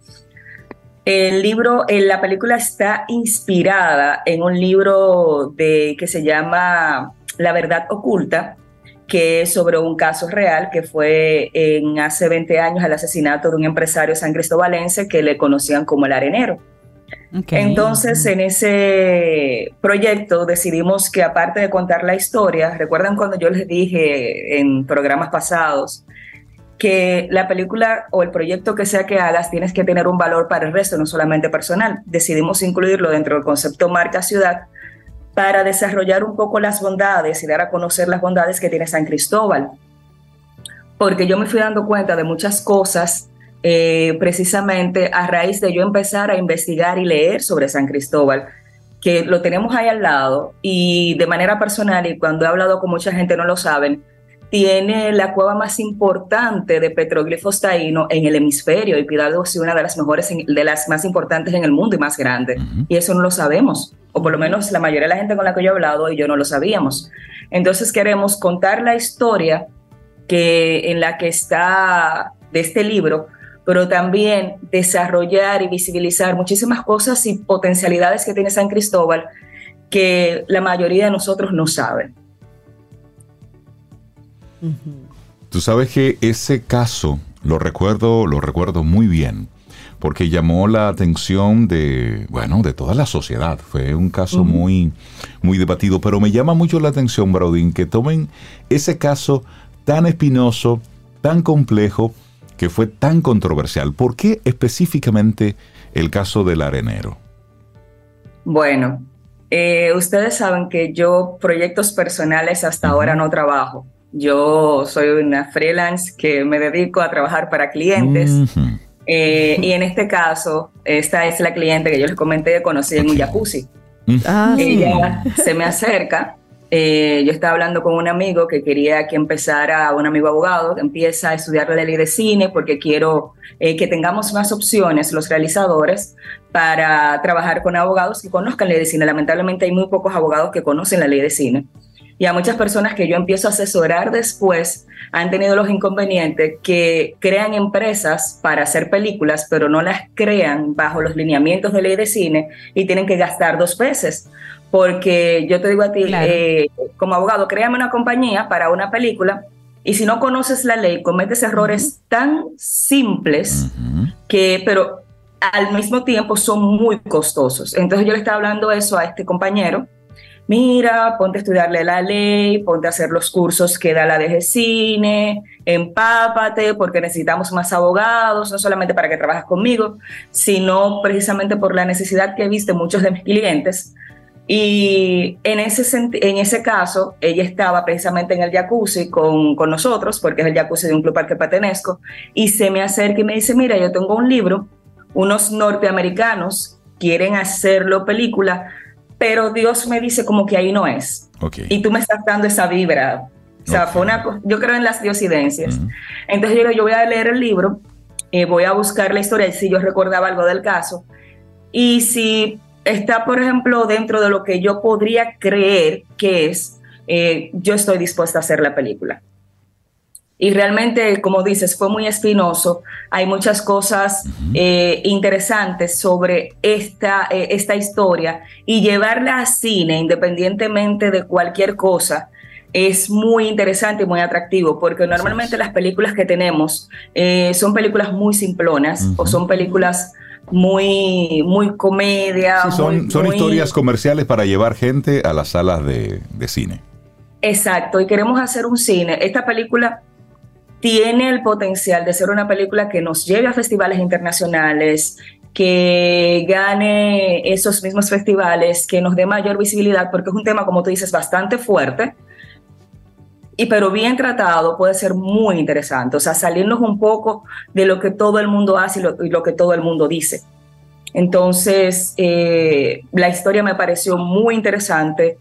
La película está inspirada en un libro que se llama La Verdad Oculta, que es sobre un caso real que fue hace 20 años el asesinato de un empresario sancristobalense que le conocían como el Arenero. Okay. Entonces, en ese proyecto decidimos que, aparte de contar la historia, ¿recuerdan cuando yo les dije en programas pasados que la película o el proyecto que sea que hagas tienes que tener un valor para el resto, no solamente personal? Decidimos incluirlo dentro del concepto marca ciudad para desarrollar un poco las bondades y dar a conocer las bondades que tiene San Cristóbal, porque yo me fui dando cuenta de muchas cosas precisamente a raíz de yo empezar a investigar y leer sobre San Cristóbal, que lo tenemos ahí al lado, y de manera personal, y cuando he hablado con mucha gente no lo saben, tiene la cueva más importante de petroglifos taínos en el hemisferio, y Pidago es una de las mejores, de las más importantes en el mundo y más grande. Uh-huh. Y eso no lo sabemos, o por lo menos la mayoría de la gente con la que yo he hablado y yo no lo sabíamos. Entonces queremos contar la historia en la que está de este libro, pero también desarrollar y visibilizar muchísimas cosas y potencialidades que tiene San Cristóbal que la mayoría de nosotros no saben. Tú sabes que ese caso lo recuerdo muy bien, porque llamó la atención de toda la sociedad. Fue un caso muy, muy debatido, pero me llama mucho la atención, Braudín, que tomen ese caso tan espinoso, tan complejo, que fue tan controversial. ¿Por qué específicamente el caso del Arenero? Bueno, ustedes saben que yo proyectos personales hasta ahora no trabajo. Yo soy una freelance que me dedico a trabajar para clientes. Y en este caso, esta es la cliente que yo les comenté, conocí en un jacuzzi. Ella se me acerca. Yo estaba hablando con un amigo que quería que empezara, un amigo abogado, que empieza a estudiar la ley de cine porque quiero que tengamos más opciones los realizadores para trabajar con abogados que conozcan la ley de cine. Lamentablemente hay muy pocos abogados que conocen la ley de cine. Y a muchas personas que yo empiezo a asesorar después han tenido los inconvenientes que crean empresas para hacer películas, pero no las crean bajo los lineamientos de ley de cine y tienen que gastar 2 veces. Porque yo te digo a ti, claro, como abogado, créame una compañía para una película y si no conoces la ley, cometes errores tan simples pero al mismo tiempo son muy costosos. Entonces yo le estaba hablando eso a este compañero. Mira, ponte a estudiarle la ley, ponte a hacer los cursos que da la DGCine, empápate, porque necesitamos más abogados, no solamente para que trabajes conmigo, sino precisamente por la necesidad que he visto en muchos de mis clientes. Y en ese caso, ella estaba precisamente en el jacuzzi con nosotros, porque es el jacuzzi de un club al que pertenezco, y se me acerca y me dice, mira, yo tengo un libro, unos norteamericanos quieren hacerlo película, pero Dios me dice como que ahí no es. Okay. Y tú me estás dando esa vibra. O sea, yo creo en las diosidencias. Entonces yo voy a leer el libro, voy a buscar la historia, si yo recordaba algo del caso. Y si está, por ejemplo, dentro de lo que yo podría creer que es, yo estoy dispuesta a hacer la película. Y realmente, como dices, fue muy espinoso. Hay muchas cosas interesantes sobre esta historia, y llevarla a cine, independientemente de cualquier cosa, es muy interesante y muy atractivo, porque normalmente las películas que tenemos son películas muy simplonas, o son películas muy comedia. Sí, son historias comerciales para llevar gente a las salas de cine. Exacto, y queremos hacer un cine. Esta película tiene el potencial de ser una película que nos lleve a festivales internacionales, que gane esos mismos festivales, que nos dé mayor visibilidad, porque es un tema, como tú dices, bastante fuerte, pero bien tratado puede ser muy interesante. O sea, salirnos un poco de lo que todo el mundo hace y lo que todo el mundo dice. Entonces, la historia me pareció muy interesante,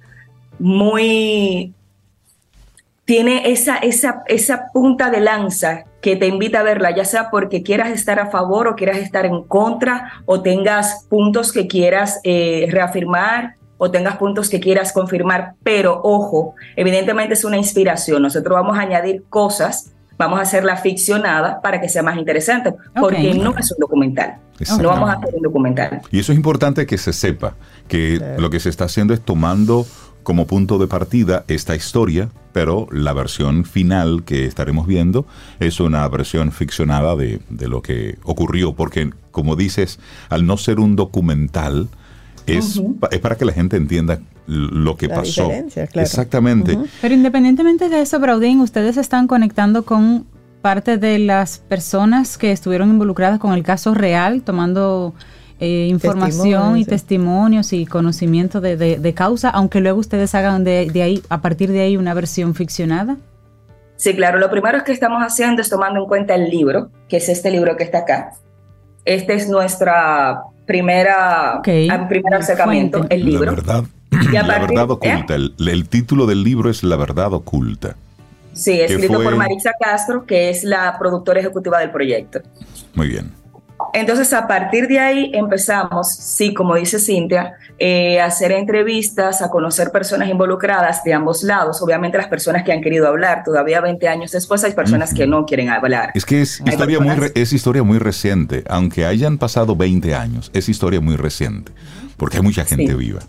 tiene esa punta de lanza que te invita a verla, ya sea porque quieras estar a favor o quieras estar en contra, o tengas puntos que quieras reafirmar, o tengas puntos que quieras confirmar. Pero ojo, evidentemente es una inspiración. Nosotros vamos a añadir cosas, vamos a hacerla ficcionada para que sea más interesante, porque no es un documental. No vamos a hacer un documental. Y eso es importante que se sepa, que lo que se está haciendo es tomando como punto de partida esta historia, pero la versión final que estaremos viendo es una versión ficcionada de lo que ocurrió, porque, como dices, al no ser un documental, es para que la gente entienda lo que pasó. Claro. Exactamente. Pero independientemente de eso, Braudín, ustedes están conectando con parte de las personas que estuvieron involucradas con el caso real, tomando información y testimonios y conocimiento de causa, aunque luego ustedes hagan de ahí, a partir de ahí, una versión ficcionada. Sí, claro. Lo primero que estamos haciendo es tomando en cuenta el libro, que es este libro que está acá. Este es nuestra primer acercamiento, el libro. La verdad oculta. El título del libro es La verdad oculta. Sí, escrito por Maritza Castro, que es la productora ejecutiva del proyecto. Muy bien. Entonces, a partir de ahí empezamos, sí, como dice Cintia, a hacer entrevistas, a conocer personas involucradas de ambos lados. Obviamente las personas que han querido hablar, todavía 20 años después hay personas que no quieren hablar. Es que es historia muy reciente, aunque hayan pasado 20 años, es historia muy reciente, porque hay mucha gente viva.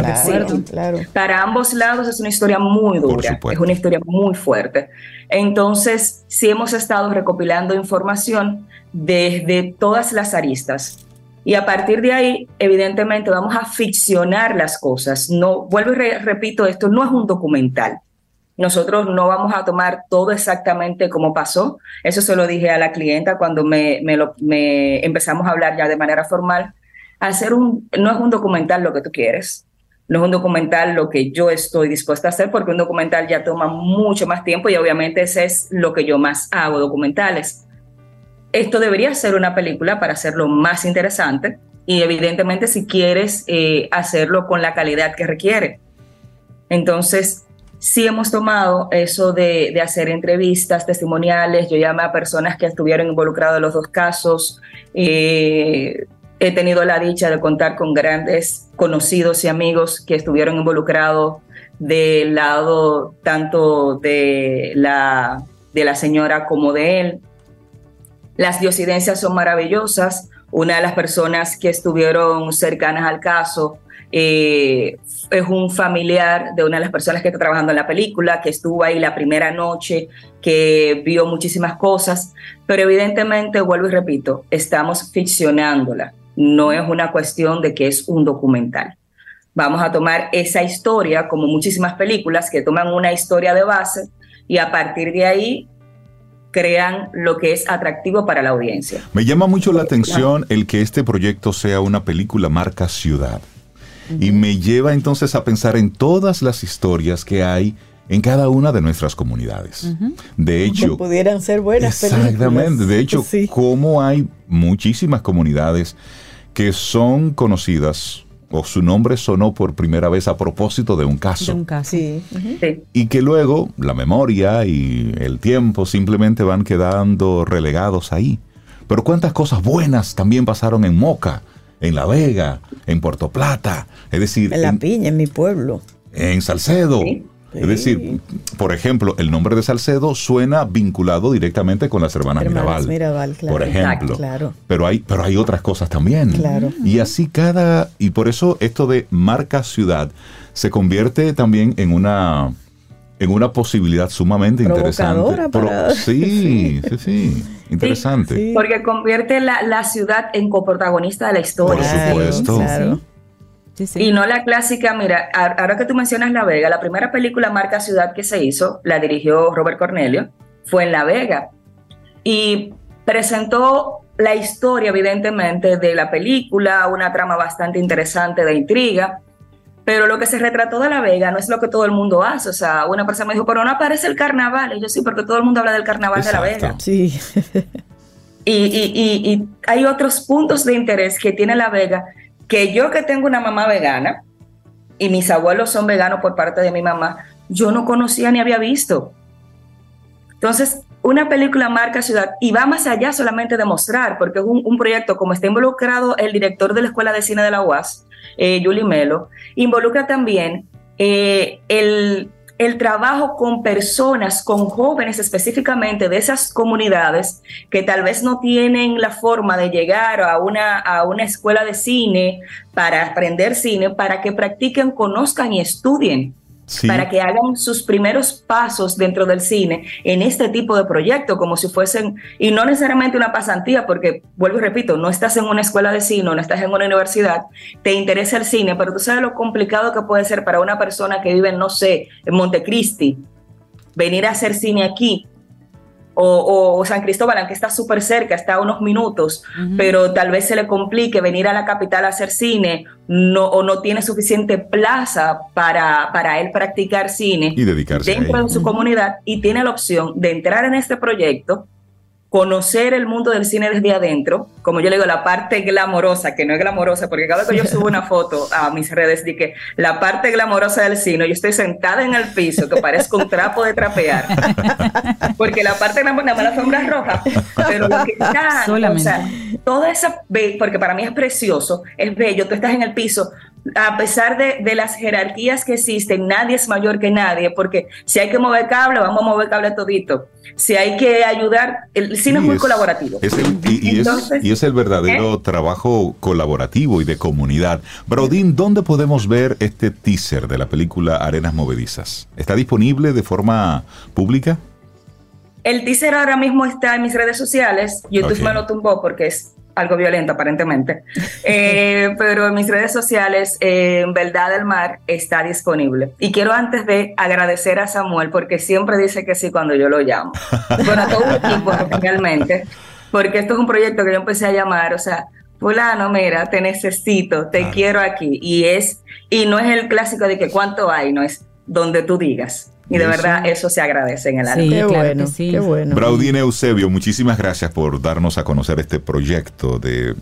Claro. Para ambos lados es una historia muy dura, es una historia muy fuerte. Entonces, sí hemos estado recopilando información desde todas las aristas. Y a partir de ahí, evidentemente, vamos a ficcionar las cosas. No, vuelvo y repito, esto no es un documental. Nosotros no vamos a tomar todo exactamente como pasó. Eso se lo dije a la clienta cuando me empezamos a hablar ya de manera formal. No es un documental lo que tú quieres. No es un documental lo que yo estoy dispuesta a hacer, porque un documental ya toma mucho más tiempo y obviamente ese es lo que yo más hago, documentales. Esto debería ser una película para hacerlo más interesante y evidentemente si quieres hacerlo con la calidad que requiere. Entonces, sí hemos tomado eso de hacer entrevistas testimoniales. Yo llamé a personas que estuvieron involucradas en los dos casos. He tenido la dicha de contar con grandes conocidos y amigos que estuvieron involucrados del lado tanto de la señora como de él. Las diosidencias son maravillosas. Una de las personas que estuvieron cercanas al caso es un familiar de una de las personas que está trabajando en la película, que estuvo ahí la primera noche, que vio muchísimas cosas, pero evidentemente, vuelvo y repito, estamos ficcionándola. No es una cuestión de que es un documental. Vamos a tomar esa historia, como muchísimas películas que toman una historia de base y a partir de ahí crean lo que es atractivo para la audiencia. Me llama mucho la atención el que este proyecto sea una película marca ciudad. Y me lleva entonces a pensar en todas las historias que hay en cada una de nuestras comunidades. De hecho, que pudieran ser buenas películas. Exactamente. De hecho, como hay muchísimas comunidades que son conocidas o su nombre sonó por primera vez a propósito de un caso. De un caso. Sí. Sí. Y que luego la memoria y el tiempo simplemente van quedando relegados ahí. Pero cuántas cosas buenas también pasaron en Moca, en La Vega, en Puerto Plata, es decir, En La Piña, en mi pueblo. en Salcedo. Sí. Es decir, por ejemplo, el nombre de Salcedo suena vinculado directamente con las hermanas Mirabal, claro. por ejemplo. Claro. Pero hay otras cosas también. Claro. Y así y por eso esto de marca ciudad se convierte también en una posibilidad sumamente Provocadora interesante. Sí. Interesante. Sí. Porque convierte la ciudad en coprotagonista de la historia. Por supuesto. Claro. Sí. Y no la clásica, mira, ahora que tú mencionas La Vega, la primera película marca ciudad que se hizo, la dirigió Robert Cornelio, fue en La Vega. Y presentó la historia, evidentemente, de la película, una trama bastante interesante de intriga, pero lo que se retrató de La Vega no es lo que todo el mundo hace. O sea, una persona me dijo, pero no aparece el carnaval. Y yo, sí, porque todo el mundo habla del carnaval de La Vega. Sí. Y hay otros puntos de interés que tiene La Vega, que yo, que tengo una mamá vegana y mis abuelos son veganos por parte de mi mamá, yo no conocía ni había visto. Entonces, una película marca ciudad y va más allá solamente de mostrar, porque es un proyecto, como está involucrado el director de la Escuela de Cine de la UAS, Yuli Melo, involucra también el trabajo con personas, con jóvenes específicamente de esas comunidades que tal vez no tienen la forma de llegar a una escuela de cine para aprender cine, para que practiquen, conozcan y estudien. Sí. Para que hagan sus primeros pasos dentro del cine en este tipo de proyecto, como si fuesen, y no necesariamente una pasantía, porque vuelvo y repito, no estás en una escuela de cine, no estás en una universidad, te interesa el cine, pero tú sabes lo complicado que puede ser para una persona que vive, no sé, en Montecristi, venir a hacer cine aquí, o San Cristóbal, aunque está súper cerca, está a unos minutos, pero tal vez se le complique venir a la capital a hacer cine, o no tiene suficiente plaza para él practicar cine y dedicarse dentro de su comunidad, y tiene la opción de entrar en este proyecto, conocer el mundo del cine desde adentro, como yo le digo, la parte glamorosa, que no es glamorosa, porque cada vez que yo subo una foto a mis redes, de que la parte glamorosa del cine, yo estoy sentada en el piso, que parezco un trapo de trapear, porque la parte nada más la alfombra roja, pero lo que está, o sea, toda esa, porque para mí es precioso, es bello, tú estás en el piso, a pesar de las jerarquías que existen, nadie es mayor que nadie, porque si hay que mover cable, vamos a mover cable todito. Si hay que ayudar, el cine es muy colaborativo. Es el verdadero trabajo colaborativo y de comunidad. Braudín, ¿dónde podemos ver este teaser de la película Arenas Movedizas? ¿Está disponible de forma pública? El teaser ahora mismo está en mis redes sociales. YouTube me lo tumbó porque es algo violento aparentemente, pero en mis redes sociales, en Verdad del Mar, está disponible. Y quiero antes de agradecer a Samuel, porque siempre dice que sí cuando yo lo llamo. Bueno, a todo el equipo realmente, porque esto es un proyecto que yo empecé a llamar, o sea, fulano, mira, te necesito, te quiero aquí, y no es el clásico de que cuánto hay, no es donde tú digas. Y de verdad eso se agradece en el alma. Sí, qué claro bueno, que sí. Qué bueno. Braudín Eusebio, muchísimas gracias por darnos a conocer este proyecto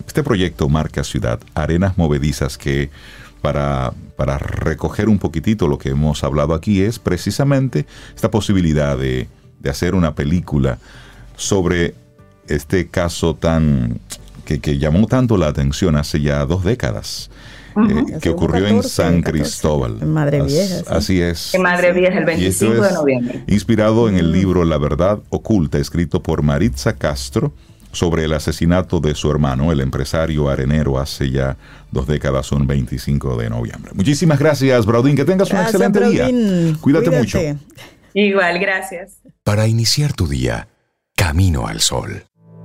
Marca Ciudad, Arenas Movedizas, que para recoger un poquitito lo que hemos hablado aquí es precisamente esta posibilidad de hacer una película sobre este caso que llamó tanto la atención hace ya 2 décadas. Que ocurrió en San Cristóbal. En Madre Vieja. Sí. Así es. En Madre Vieja, el 25 de noviembre. Inspirado en el libro La Verdad Oculta, escrito por Maritza Castro, sobre el asesinato de su hermano, el empresario arenero, hace ya 2 décadas, un 25 de noviembre. Muchísimas gracias, Braudín. Que tengas un excelente día. Cuídate mucho. Igual, gracias. Para iniciar tu día, Camino al Sol.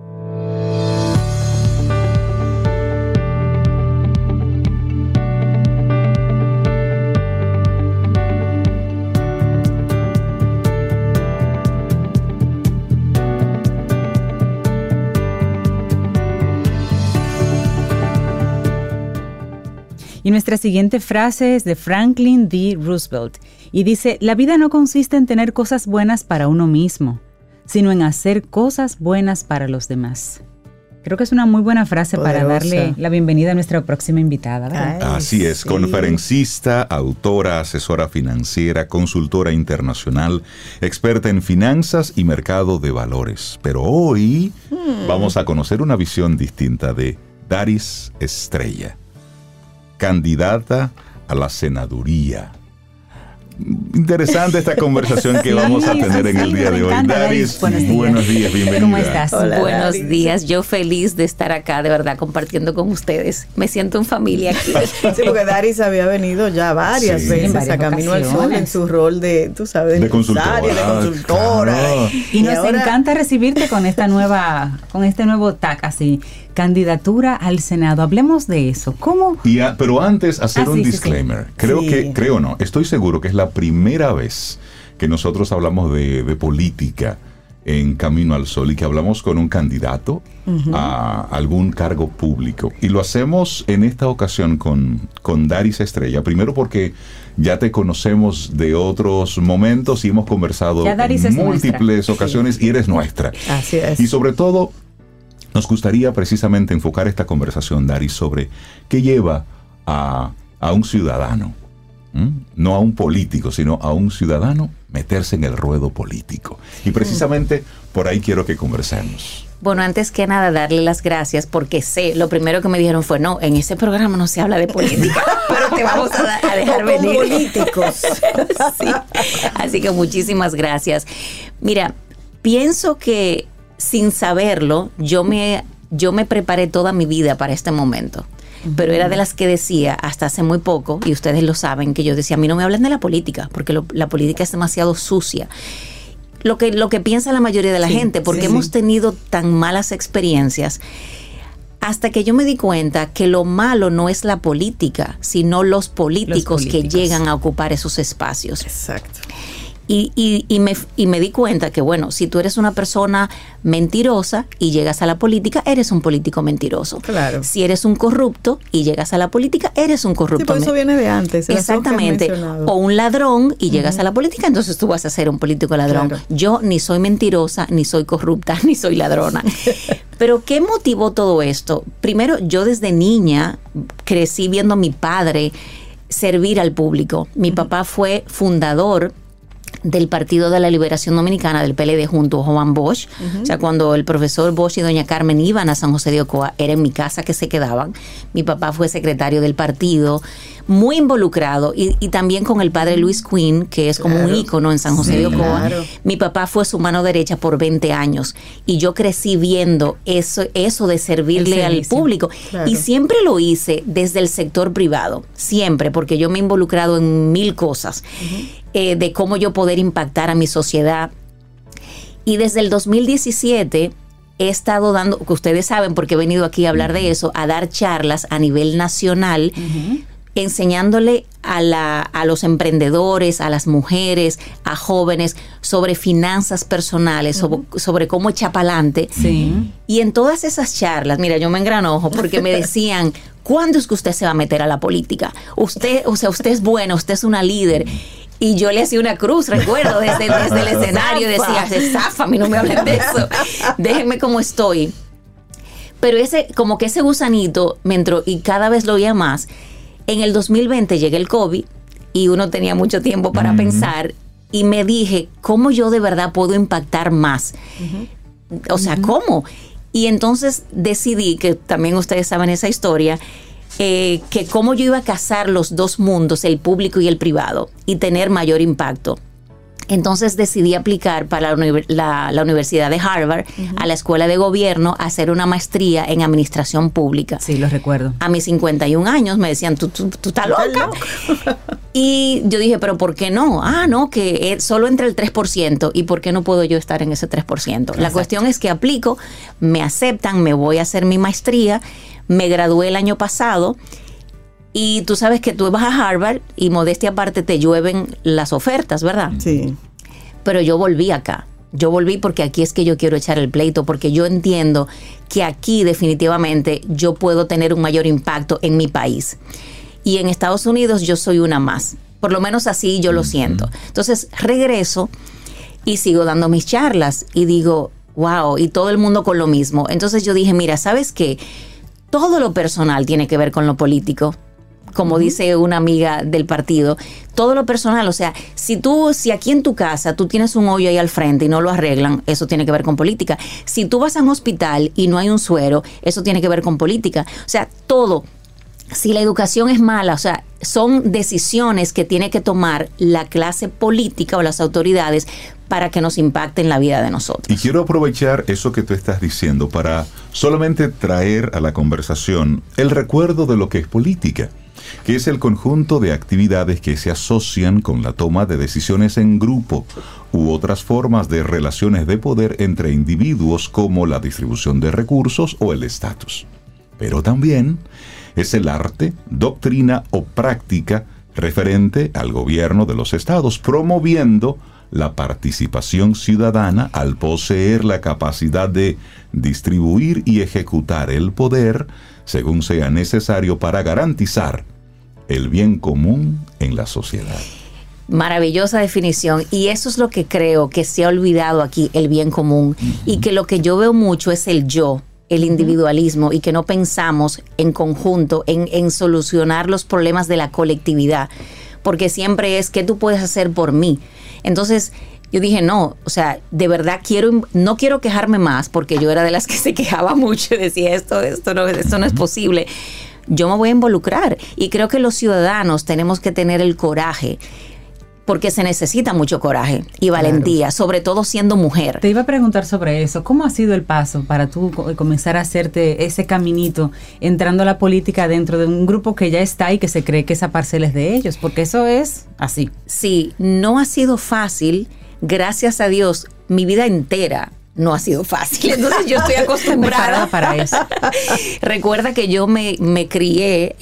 Y nuestra siguiente frase es de Franklin D. Roosevelt y dice: la vida no consiste en tener cosas buenas para uno mismo, sino en hacer cosas buenas para los demás. Creo que es una muy buena frase Poderosa. para darle la bienvenida a nuestra próxima invitada, ¿verdad? Ay, Así es, sí. conferencista, autora, asesora financiera, consultora internacional, experta en finanzas y mercado de valores. Pero hoy vamos a conocer una visión distinta de Daris Estrella, candidata a la senaduría. Interesante esta conversación que vamos a tener en el día de hoy. Daris, buenos días, bienvenida. ¿Cómo estás? Hola, Buenos Daris. días, yo feliz de estar acá, de verdad, compartiendo con ustedes. Me siento en familia aquí. Sí, porque Daris había venido ya varias Sí. veces En varias a Camino al Sol ocasiones. en su rol de, tú sabes, De empresaria, de consultora. claro. Y nos ahora- encanta recibirte con este nuevo tag, así, candidatura al Senado. Hablemos de eso. ¿Cómo? Pero antes hacer un sí, sí, disclaimer. Sí. Creo no, estoy seguro que es la primera vez que nosotros hablamos de política en Camino al Sol y que hablamos con un candidato a algún cargo público. Y lo hacemos en esta ocasión con Daris Estrella. Primero porque ya te conocemos de otros momentos y hemos conversado Ya Daris en es múltiples nuestra. ocasiones y eres nuestra. Así es. Y sobre todo, nos gustaría precisamente enfocar esta conversación, Daris, sobre qué lleva a un ciudadano, no a un político, sino a un ciudadano meterse en el ruedo político. Y precisamente por ahí quiero que conversemos. Bueno, antes que nada, darle las gracias porque lo primero que me dijeron fue, no, en ese programa no se habla de política, pero te vamos a dejar No con venir. políticos. Sí. Así que muchísimas gracias. Mira, pienso que sin saberlo, yo me preparé toda mi vida para este momento. Pero era de las que decía hasta hace muy poco, y ustedes lo saben, que yo decía, a mí no me hablen de la política, porque la política es demasiado sucia. Lo que piensa la mayoría de la gente, porque hemos tenido tan malas experiencias, hasta que yo me di cuenta que lo malo no es la política, sino los políticos que llegan a ocupar esos espacios. Exacto. Y me di cuenta que, bueno, si tú eres una persona mentirosa y llegas a la política, eres un político mentiroso. Claro. Si eres un corrupto y llegas a la política, eres un corrupto. Sí, por eso viene de antes. de las cosas que has Exactamente. mencionado. O un ladrón y llegas a la política, entonces tú vas a ser un político ladrón. Claro. Yo ni soy mentirosa, ni soy corrupta, ni soy ladrona. Pero ¿qué motivó todo esto? Primero, yo desde niña crecí viendo a mi padre servir al público. Mi papá fue fundador del Partido de la Liberación Dominicana, del PLD, junto a Juan Bosch. O sea, cuando el profesor Bosch y doña Carmen iban a San José de Ocoa, era en mi casa que se quedaban. Mi papá fue secretario del partido, muy involucrado, y también con el padre Luis Quinn, que es como un ícono en San José de Ocoa. Claro. Mi papá fue su mano derecha por 20 años, y yo crecí viendo eso de servirle El al servicio. público. Claro. Y siempre lo hice desde el sector privado, siempre, porque yo me he involucrado en 1000 cosas. De cómo yo poder impactar a mi sociedad. Y desde el 2017 he estado dando, que ustedes saben porque he venido aquí a hablar de eso, a dar charlas a nivel nacional, enseñándole a los emprendedores, a las mujeres, a jóvenes, sobre finanzas personales, sobre cómo echar para adelante. Sí. Y en todas esas charlas, mira, yo me engranojo porque me decían, ¿cuándo es que usted se va a meter a la política? Usted es buena, usted es una líder. Y yo le hacía una cruz, recuerdo, desde el escenario, decía, zafa, a mí no me hablen de eso, déjenme como estoy. Pero como que ese gusanito me entró y cada vez lo oía más. En el 2020 llega el COVID y uno tenía mucho tiempo para pensar y me dije, ¿cómo yo de verdad puedo impactar más? O sea, ¿cómo? Y entonces decidí, que también ustedes saben esa historia, que cómo yo iba a casar los dos mundos, el público y el privado, y tener mayor impacto. Entonces decidí aplicar para la Universidad de Harvard, a la Escuela de Gobierno, a hacer una maestría en Administración Pública. Sí, lo recuerdo. A mis 51 años me decían, ¿tú estás loca? Y yo dije, ¿pero por qué no? No, que solo entre el 3%. ¿Y por qué no puedo yo estar en ese 3%? La cuestión es que aplico, me aceptan, me voy a hacer mi maestría, me gradué el año pasado. Y tú sabes que tú vas a Harvard y modestia aparte te llueven las ofertas, ¿verdad? Sí. Pero yo volví acá. Yo volví porque aquí es que yo quiero echar el pleito, porque yo entiendo que aquí definitivamente yo puedo tener un mayor impacto en mi país. Y en Estados Unidos yo soy una más. Por lo menos así yo lo siento. Entonces regreso y sigo dando mis charlas y digo, wow, y todo el mundo con lo mismo. Entonces yo dije, mira, ¿sabes qué? Todo lo personal tiene que ver con lo político. Como dice una amiga del partido, todo lo personal, o sea, si aquí en tu casa tú tienes un hoyo ahí al frente y no lo arreglan, eso tiene que ver con política. Si tú vas a un hospital y no hay un suero, eso tiene que ver con política. O sea, todo. Si la educación es mala, o sea, son decisiones que tiene que tomar la clase política o las autoridades para que nos impacten la vida de nosotros. Y quiero aprovechar eso que tú estás diciendo para solamente traer a la conversación el recuerdo de lo que es política, que es el conjunto de actividades que se asocian con la toma de decisiones en grupo u otras formas de relaciones de poder entre individuos, como la distribución de recursos o el estatus. Pero también es el arte, doctrina o práctica referente al gobierno de los estados, promoviendo la participación ciudadana al poseer la capacidad de distribuir y ejecutar el poder según sea necesario para garantizar el bien común en la sociedad. Maravillosa definición, y eso es lo que creo que se ha olvidado aquí, el bien común, y que lo que yo veo mucho es el yo, el individualismo, y que no pensamos en conjunto, en solucionar los problemas de la colectividad, porque siempre es ¿qué tú puedes hacer por mí? Entonces yo dije, no, o sea, de verdad no quiero quejarme más, porque yo era de las que se quejaba mucho y decía esto no es posible. Yo me voy a involucrar, y creo que los ciudadanos tenemos que tener el coraje, porque se necesita mucho coraje y valentía, claro, sobre todo siendo mujer. Te iba a preguntar sobre eso. ¿Cómo ha sido el paso para tú comenzar a hacerte ese caminito, entrando a la política dentro de un grupo que ya está y que se cree que esa parcela es de ellos? Porque eso es así. Sí, no ha sido fácil. Gracias a Dios, mi vida entera no ha sido fácil. Entonces yo estoy acostumbrada para eso. Recuerda que yo me crié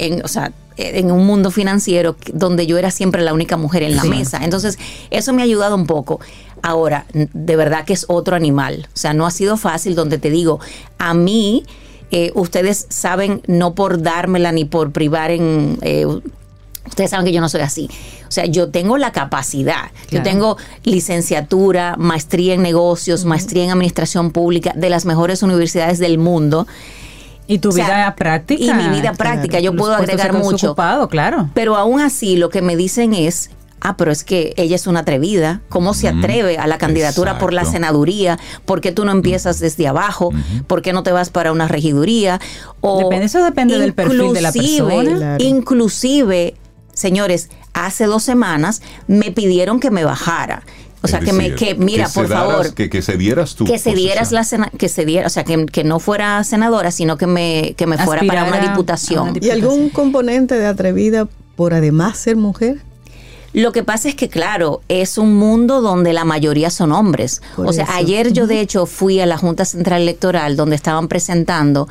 en un mundo financiero donde yo era siempre la única mujer en la mesa. Entonces, eso me ha ayudado un poco. Ahora, de verdad que es otro animal. O sea, no ha sido fácil, donde te digo, a mí, ustedes saben, no por dármela ni por privar ustedes saben que yo no soy así. O sea, yo tengo la capacidad. Claro. Yo tengo licenciatura, maestría en negocios, maestría en administración pública de las mejores universidades del mundo. Y tu vida práctica. Y mi vida práctica, yo puedo agregar mucho. Claro. Pero aún así, lo que me dicen es, pero es que ella es una atrevida. ¿Cómo se atreve a la candidatura por la senaduría? ¿Por qué tú no empiezas desde abajo? ¿Por qué no te vas para una regiduría? Eso depende del perfil de la persona. Claro. Inclusive, señores, hace 2 semanas me pidieron que me bajara. O sea, mira, por favor, que cedieras tú. Que cedieras o sea, que no fuera senadora, sino que me fuera para una diputación. ¿Y algún componente de atrevida por además ser mujer? Lo que pasa es que, claro, es un mundo donde la mayoría son hombres. Ayer yo, de hecho, fui a la Junta Central Electoral, donde estaban presentando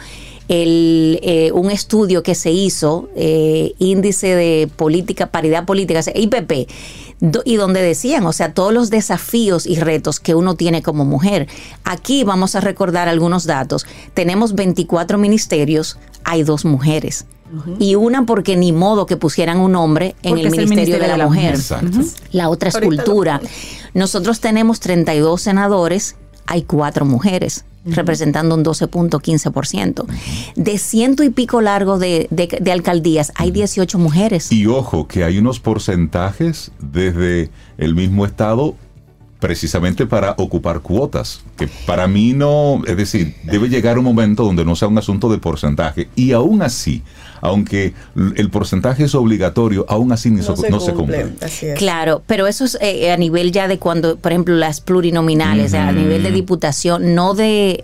un estudio que se hizo, índice de paridad política, IPP, y donde decían, o sea, todos los desafíos y retos que uno tiene como mujer. Aquí vamos a recordar algunos datos. Tenemos 24 ministerios, hay 2 mujeres. Y una porque ni modo que pusieran un hombre en el ministerio de la mujer. Exacto. La otra es cultura. Nosotros tenemos 32 senadores, hay 4 mujeres, representando un 12.15%. De 100 y pico largos de alcaldías, hay 18 mujeres. Y ojo, que hay unos porcentajes desde el mismo estado precisamente para ocupar cuotas, que para mí no, es decir, debe llegar un momento donde no sea un asunto de porcentaje, y aún así, aunque el porcentaje es obligatorio, aún así no se cumple. Claro, pero eso es a nivel ya de cuando, por ejemplo, las plurinominales, a nivel de diputación, no de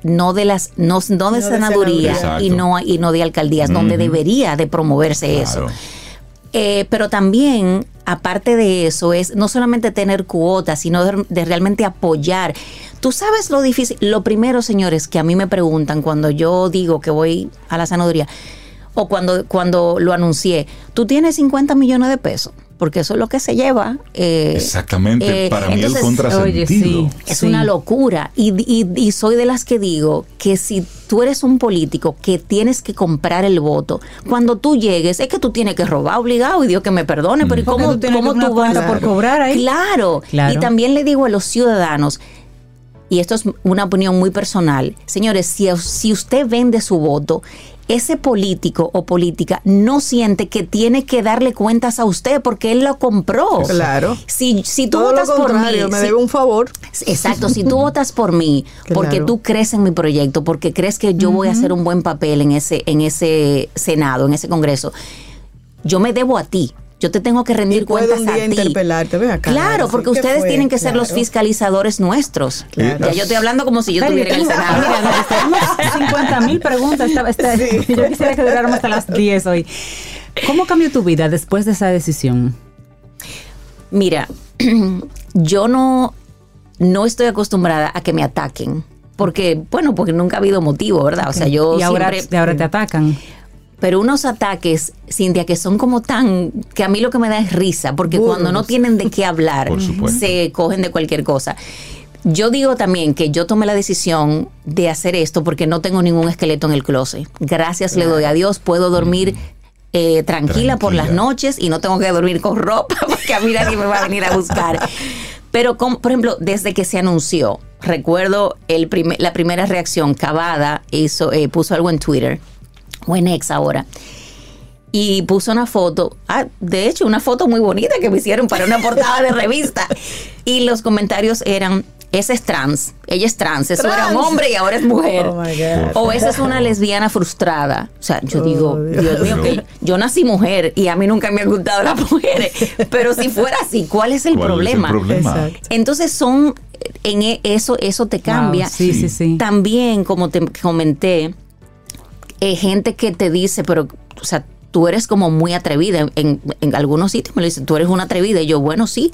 senaduría y no de alcaldías, donde debería de promoverse eso. Pero también, aparte de eso, es no solamente tener cuotas, sino de realmente apoyar. Tú sabes lo difícil. Lo primero, señores, que a mí me preguntan cuando yo digo que voy a la senaduría, o cuando lo anuncié, ¿tú tienes 50 millones de pesos? Porque eso es lo que se lleva. Exactamente, para mí entonces, el contrasentido. Es una locura. Y soy de las que digo que si tú eres un político que tienes que comprar el voto, cuando tú llegues, es que tú tienes que robar obligado, y Dios que me perdone, pero ¿cómo tú vas por cobrar ahí? Claro. Y también le digo a los ciudadanos, y esto es una opinión muy personal, señores, si usted vende su voto, ese político o política no siente que tiene que darle cuentas a usted porque él lo compró. Claro. Si tú votas por mí, me debe un favor. Exacto, si tú votas por mí porque tú crees en mi proyecto, porque crees que yo voy a hacer un buen papel en ese Senado, en ese Congreso, yo me debo a ti. Yo te tengo que rendir cuentas a ti. Interpelarte, ven acá. Claro, porque ustedes tienen que ser los fiscalizadores nuestros. Claro. Ya yo estoy hablando como si yo estuviera en el Senado. Mira, tenemos 50,000 preguntas. Yo quisiera que duráramos hasta las 10 hoy. ¿Cómo cambió tu vida después de esa decisión? Mira, yo no estoy acostumbrada a que me ataquen. Porque nunca ha habido motivo, ¿verdad? O sea, yo y ahora te atacan. Pero unos ataques, Cintia, que son como que a mí lo que me da es risa, porque cuando no tienen de qué hablar, se cogen de cualquier cosa. Yo digo también que yo tomé la decisión de hacer esto porque no tengo ningún esqueleto en el closet. Gracias le doy a Dios, puedo dormir tranquila por las noches y no tengo que dormir con ropa porque a mí nadie me va a venir a buscar. Pero, por ejemplo, desde que se anunció, recuerdo la primera reacción, Cavada puso algo en Twitter, o en X ahora, y puso una foto, de hecho una foto muy bonita que me hicieron para una portada de revista, y los comentarios eran: ese es trans, ella es trans, eso era un hombre y ahora es mujer, o esa es una lesbiana frustrada. O sea, yo digo, Dios mío, que yo nací mujer y a mí nunca me han gustado las mujeres, pero si fuera así, ¿cuál es el problema? Entonces eso te cambia. Sí. También, como te comenté, gente que te dice, pero, o sea, tú eres como muy atrevida. En algunos sitios me lo dicen, tú eres una atrevida. Y yo, bueno, sí.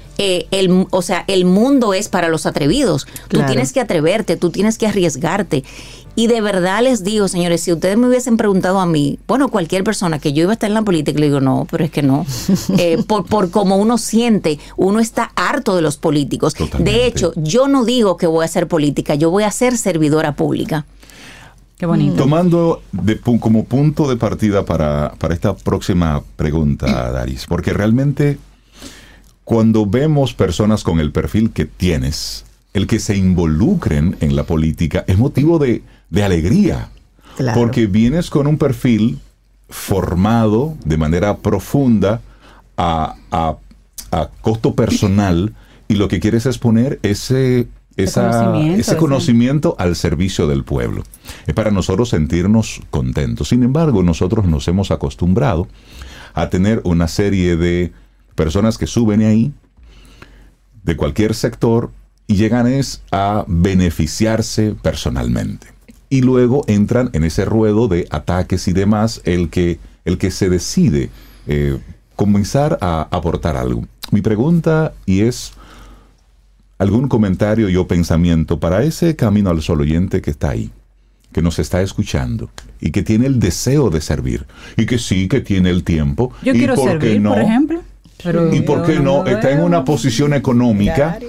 El mundo es para los atrevidos. Tú tienes que atreverte, tú tienes que arriesgarte. Y de verdad les digo, señores, si ustedes me hubiesen preguntado a mí, cualquier persona, que yo iba a estar en la política, le digo, no, pero es que no. Por como uno siente, uno está harto de los políticos. Totalmente. De hecho, yo no digo que voy a hacer política, yo voy a ser servidora pública. Qué bonito. Tomando como punto de partida para esta próxima pregunta, Daris, porque realmente cuando vemos personas con el perfil que tienes, el que se involucren en la política es motivo de alegría. Claro. Porque vienes con un perfil formado de manera profunda a costo personal y lo que quieres es poner ese conocimiento al servicio del pueblo. Es para nosotros sentirnos contentos. Sin embargo, nosotros nos hemos acostumbrado a tener una serie de personas que suben ahí de cualquier sector y llegan a beneficiarse personalmente. Y luego entran en ese ruedo de ataques y demás, el que se decide comenzar a aportar algo. Mi pregunta es: ¿algún comentario o pensamiento para ese Camino al Sol oyente que está ahí, que nos está escuchando y que tiene el deseo de servir y que sí, que tiene el tiempo? Yo quiero servir, por ejemplo. ¿Y por qué no? Está en una posición económica,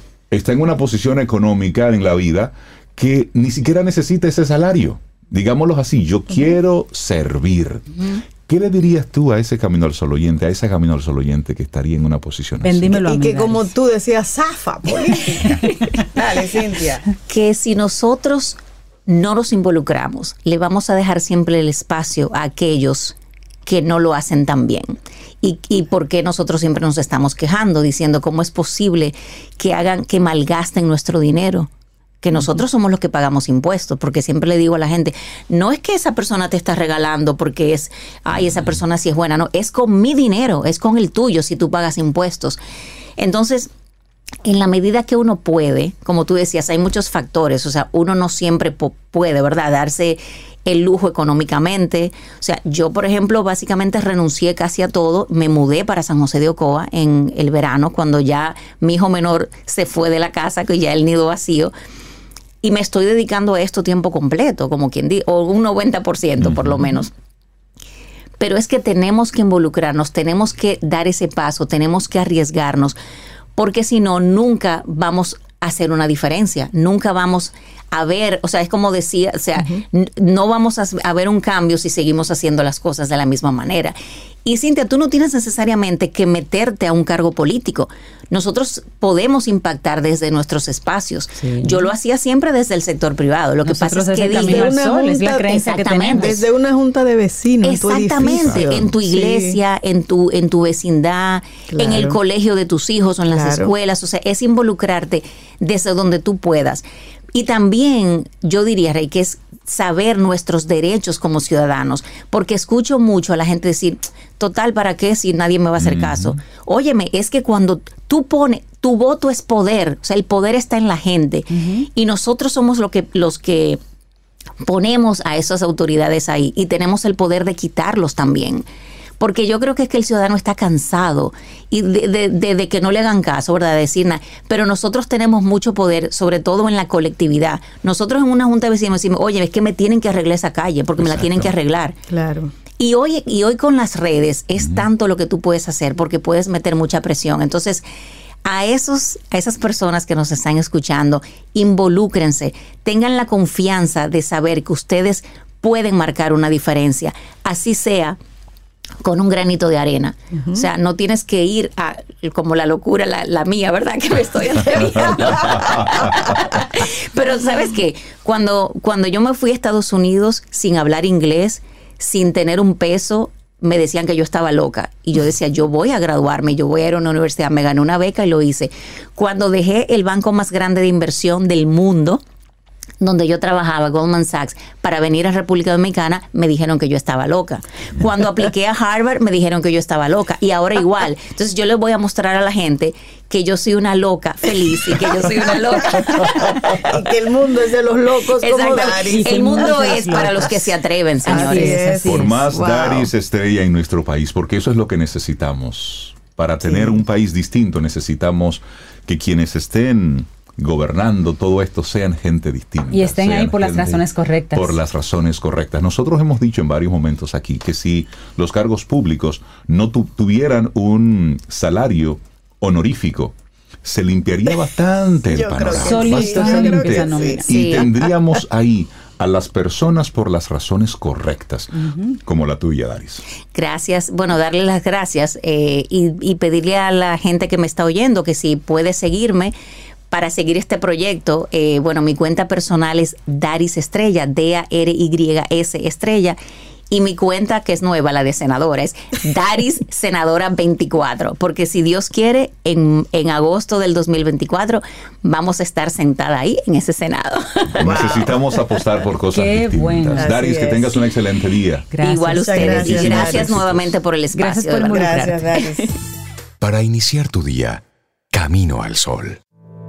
en la vida que ni siquiera necesita ese salario. Digámoslo así, yo quiero servir. ¿Qué le dirías tú a ese Camino al Sol oyente, a ese Camino al Sol oyente que estaría en una posición así? Dímelo a mí, y que como tú decías, zafa política. Dale, Cintia. Que si nosotros no nos involucramos, le vamos a dejar siempre el espacio a aquellos que no lo hacen tan bien. Y por qué nosotros siempre nos estamos quejando, diciendo cómo es posible que malgasten nuestro dinero. Que nosotros somos los que pagamos impuestos, porque siempre le digo a la gente, no es que esa persona te está regalando porque esa persona sí es buena, no, es con mi dinero, es con el tuyo si tú pagas impuestos. Entonces, en la medida que uno puede, como tú decías, hay muchos factores, o sea, uno no siempre puede, ¿verdad?, darse el lujo económicamente. O sea, yo, por ejemplo, básicamente renuncié casi a todo, me mudé para San José de Ocoa en el verano, cuando ya mi hijo menor se fue de la casa, que ya el nido vacío, y me estoy dedicando a esto tiempo completo, como quien dice, o un 90% por lo menos. Pero es que tenemos que involucrarnos, tenemos que dar ese paso, tenemos que arriesgarnos, porque si no, nunca vamos a hacer una diferencia, nunca vamos a ver, o sea, es como decía, o sea, no vamos a ver un cambio si seguimos haciendo las cosas de la misma manera. Y Cintia, tú no tienes necesariamente que meterte a un cargo político. Nosotros podemos impactar desde nuestros espacios. Sí. Yo lo hacía siempre desde el sector privado. Lo que pasa es que desde una junta, es la creencia que tenemos. Desde una junta de vecinos, exactamente, en tu iglesia, en tu vecindad, en el colegio de tus hijos o en las escuelas. O sea, es involucrarte desde donde tú puedas. Y también yo diría, Rey, que es saber nuestros derechos como ciudadanos, porque escucho mucho a la gente decir, total, ¿para qué si nadie me va a hacer caso? Óyeme, es que cuando tú pones, tu voto es poder, o sea, el poder está en la gente, y nosotros somos los que ponemos a esas autoridades ahí, y tenemos el poder de quitarlos también. Porque yo creo que es que el ciudadano está cansado y de que no le hagan caso, ¿verdad? De decir nada. Pero nosotros tenemos mucho poder, sobre todo en la colectividad. Nosotros en una junta de vecinos decimos, oye, es que me tienen que arreglar esa calle porque me la tienen que arreglar. Claro. Y hoy con las redes es tanto lo que tú puedes hacer porque puedes meter mucha presión. Entonces, a esas personas que nos están escuchando, involúcrense, tengan la confianza de saber que ustedes pueden marcar una diferencia, así sea con un granito de arena. O sea, no tienes que ir a como la locura, la mía, ¿verdad? Que me estoy atreviendo. Pero ¿sabes qué? Cuando yo me fui a Estados Unidos sin hablar inglés, sin tener un peso, me decían que yo estaba loca. Y yo decía, yo voy a graduarme, yo voy a ir a una universidad. Me gané una beca y lo hice. Cuando dejé el banco más grande de inversión del mundo, donde yo trabajaba, Goldman Sachs, para venir a República Dominicana, me dijeron que yo estaba loca. Cuando apliqué a Harvard, me dijeron que yo estaba loca. Y ahora igual. Entonces yo les voy a mostrar a la gente que yo soy una loca feliz y que yo soy una loca. Y que el mundo es de los locos como Daris. El mundo es para los que se atreven, señores. Por más Daris estrella en nuestro país, porque eso es lo que necesitamos. Para tener un país distinto, necesitamos que quienes estén gobernando todo esto sean gente distinta. Y estén ahí por las razones correctas. Por las razones correctas. Nosotros hemos dicho en varios momentos aquí que si los cargos públicos no tuvieran un salario honorífico, se limpiaría bastante el panorama. Y tendríamos ahí a las personas por las razones correctas, como la tuya, Daris. Gracias. Bueno, darle las gracias y pedirle a la gente que me está oyendo que si puede seguirme para seguir este proyecto. Bueno, mi cuenta personal es Daris Estrella, DARYS Estrella. Y mi cuenta, que es nueva, la de senadora, es Daris Senadora 24. Porque si Dios quiere, en agosto del 2024 vamos a estar sentada ahí en ese Senado. Necesitamos apostar por cosas distintas. Bueno. Daris, que tengas un excelente día. Gracias. Igual ustedes. Y gracias nuevamente por el espacio. Gracias, Daris. Para iniciar tu día, Camino al Sol.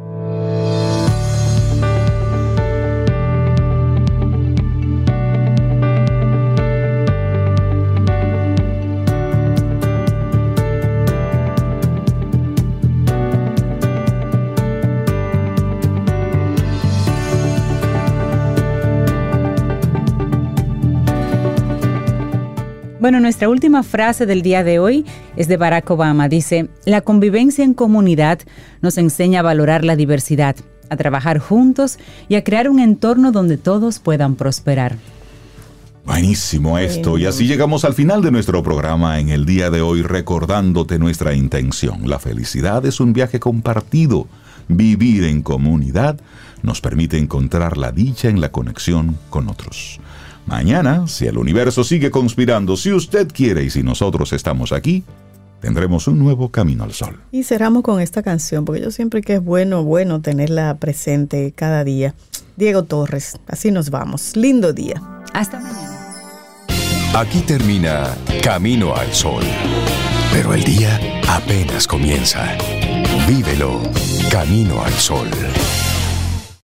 Bueno, nuestra última frase del día de hoy es de Barack Obama. Dice, la convivencia en comunidad nos enseña a valorar la diversidad, a trabajar juntos y a crear un entorno donde todos puedan prosperar. Buenísimo esto. Y así llegamos al final de nuestro programa en el día de hoy, recordándote nuestra intención. La felicidad es un viaje compartido. Vivir en comunidad nos permite encontrar la dicha en la conexión con otros. Mañana, si el universo sigue conspirando, si usted quiere y si nosotros estamos aquí, tendremos un nuevo Camino al Sol. Y cerramos con esta canción, porque yo siempre que es bueno tenerla presente cada día. Diego Torres, así nos vamos. Lindo día. Hasta mañana. Aquí termina Camino al Sol. Pero el día apenas comienza. Vívelo. Camino al Sol.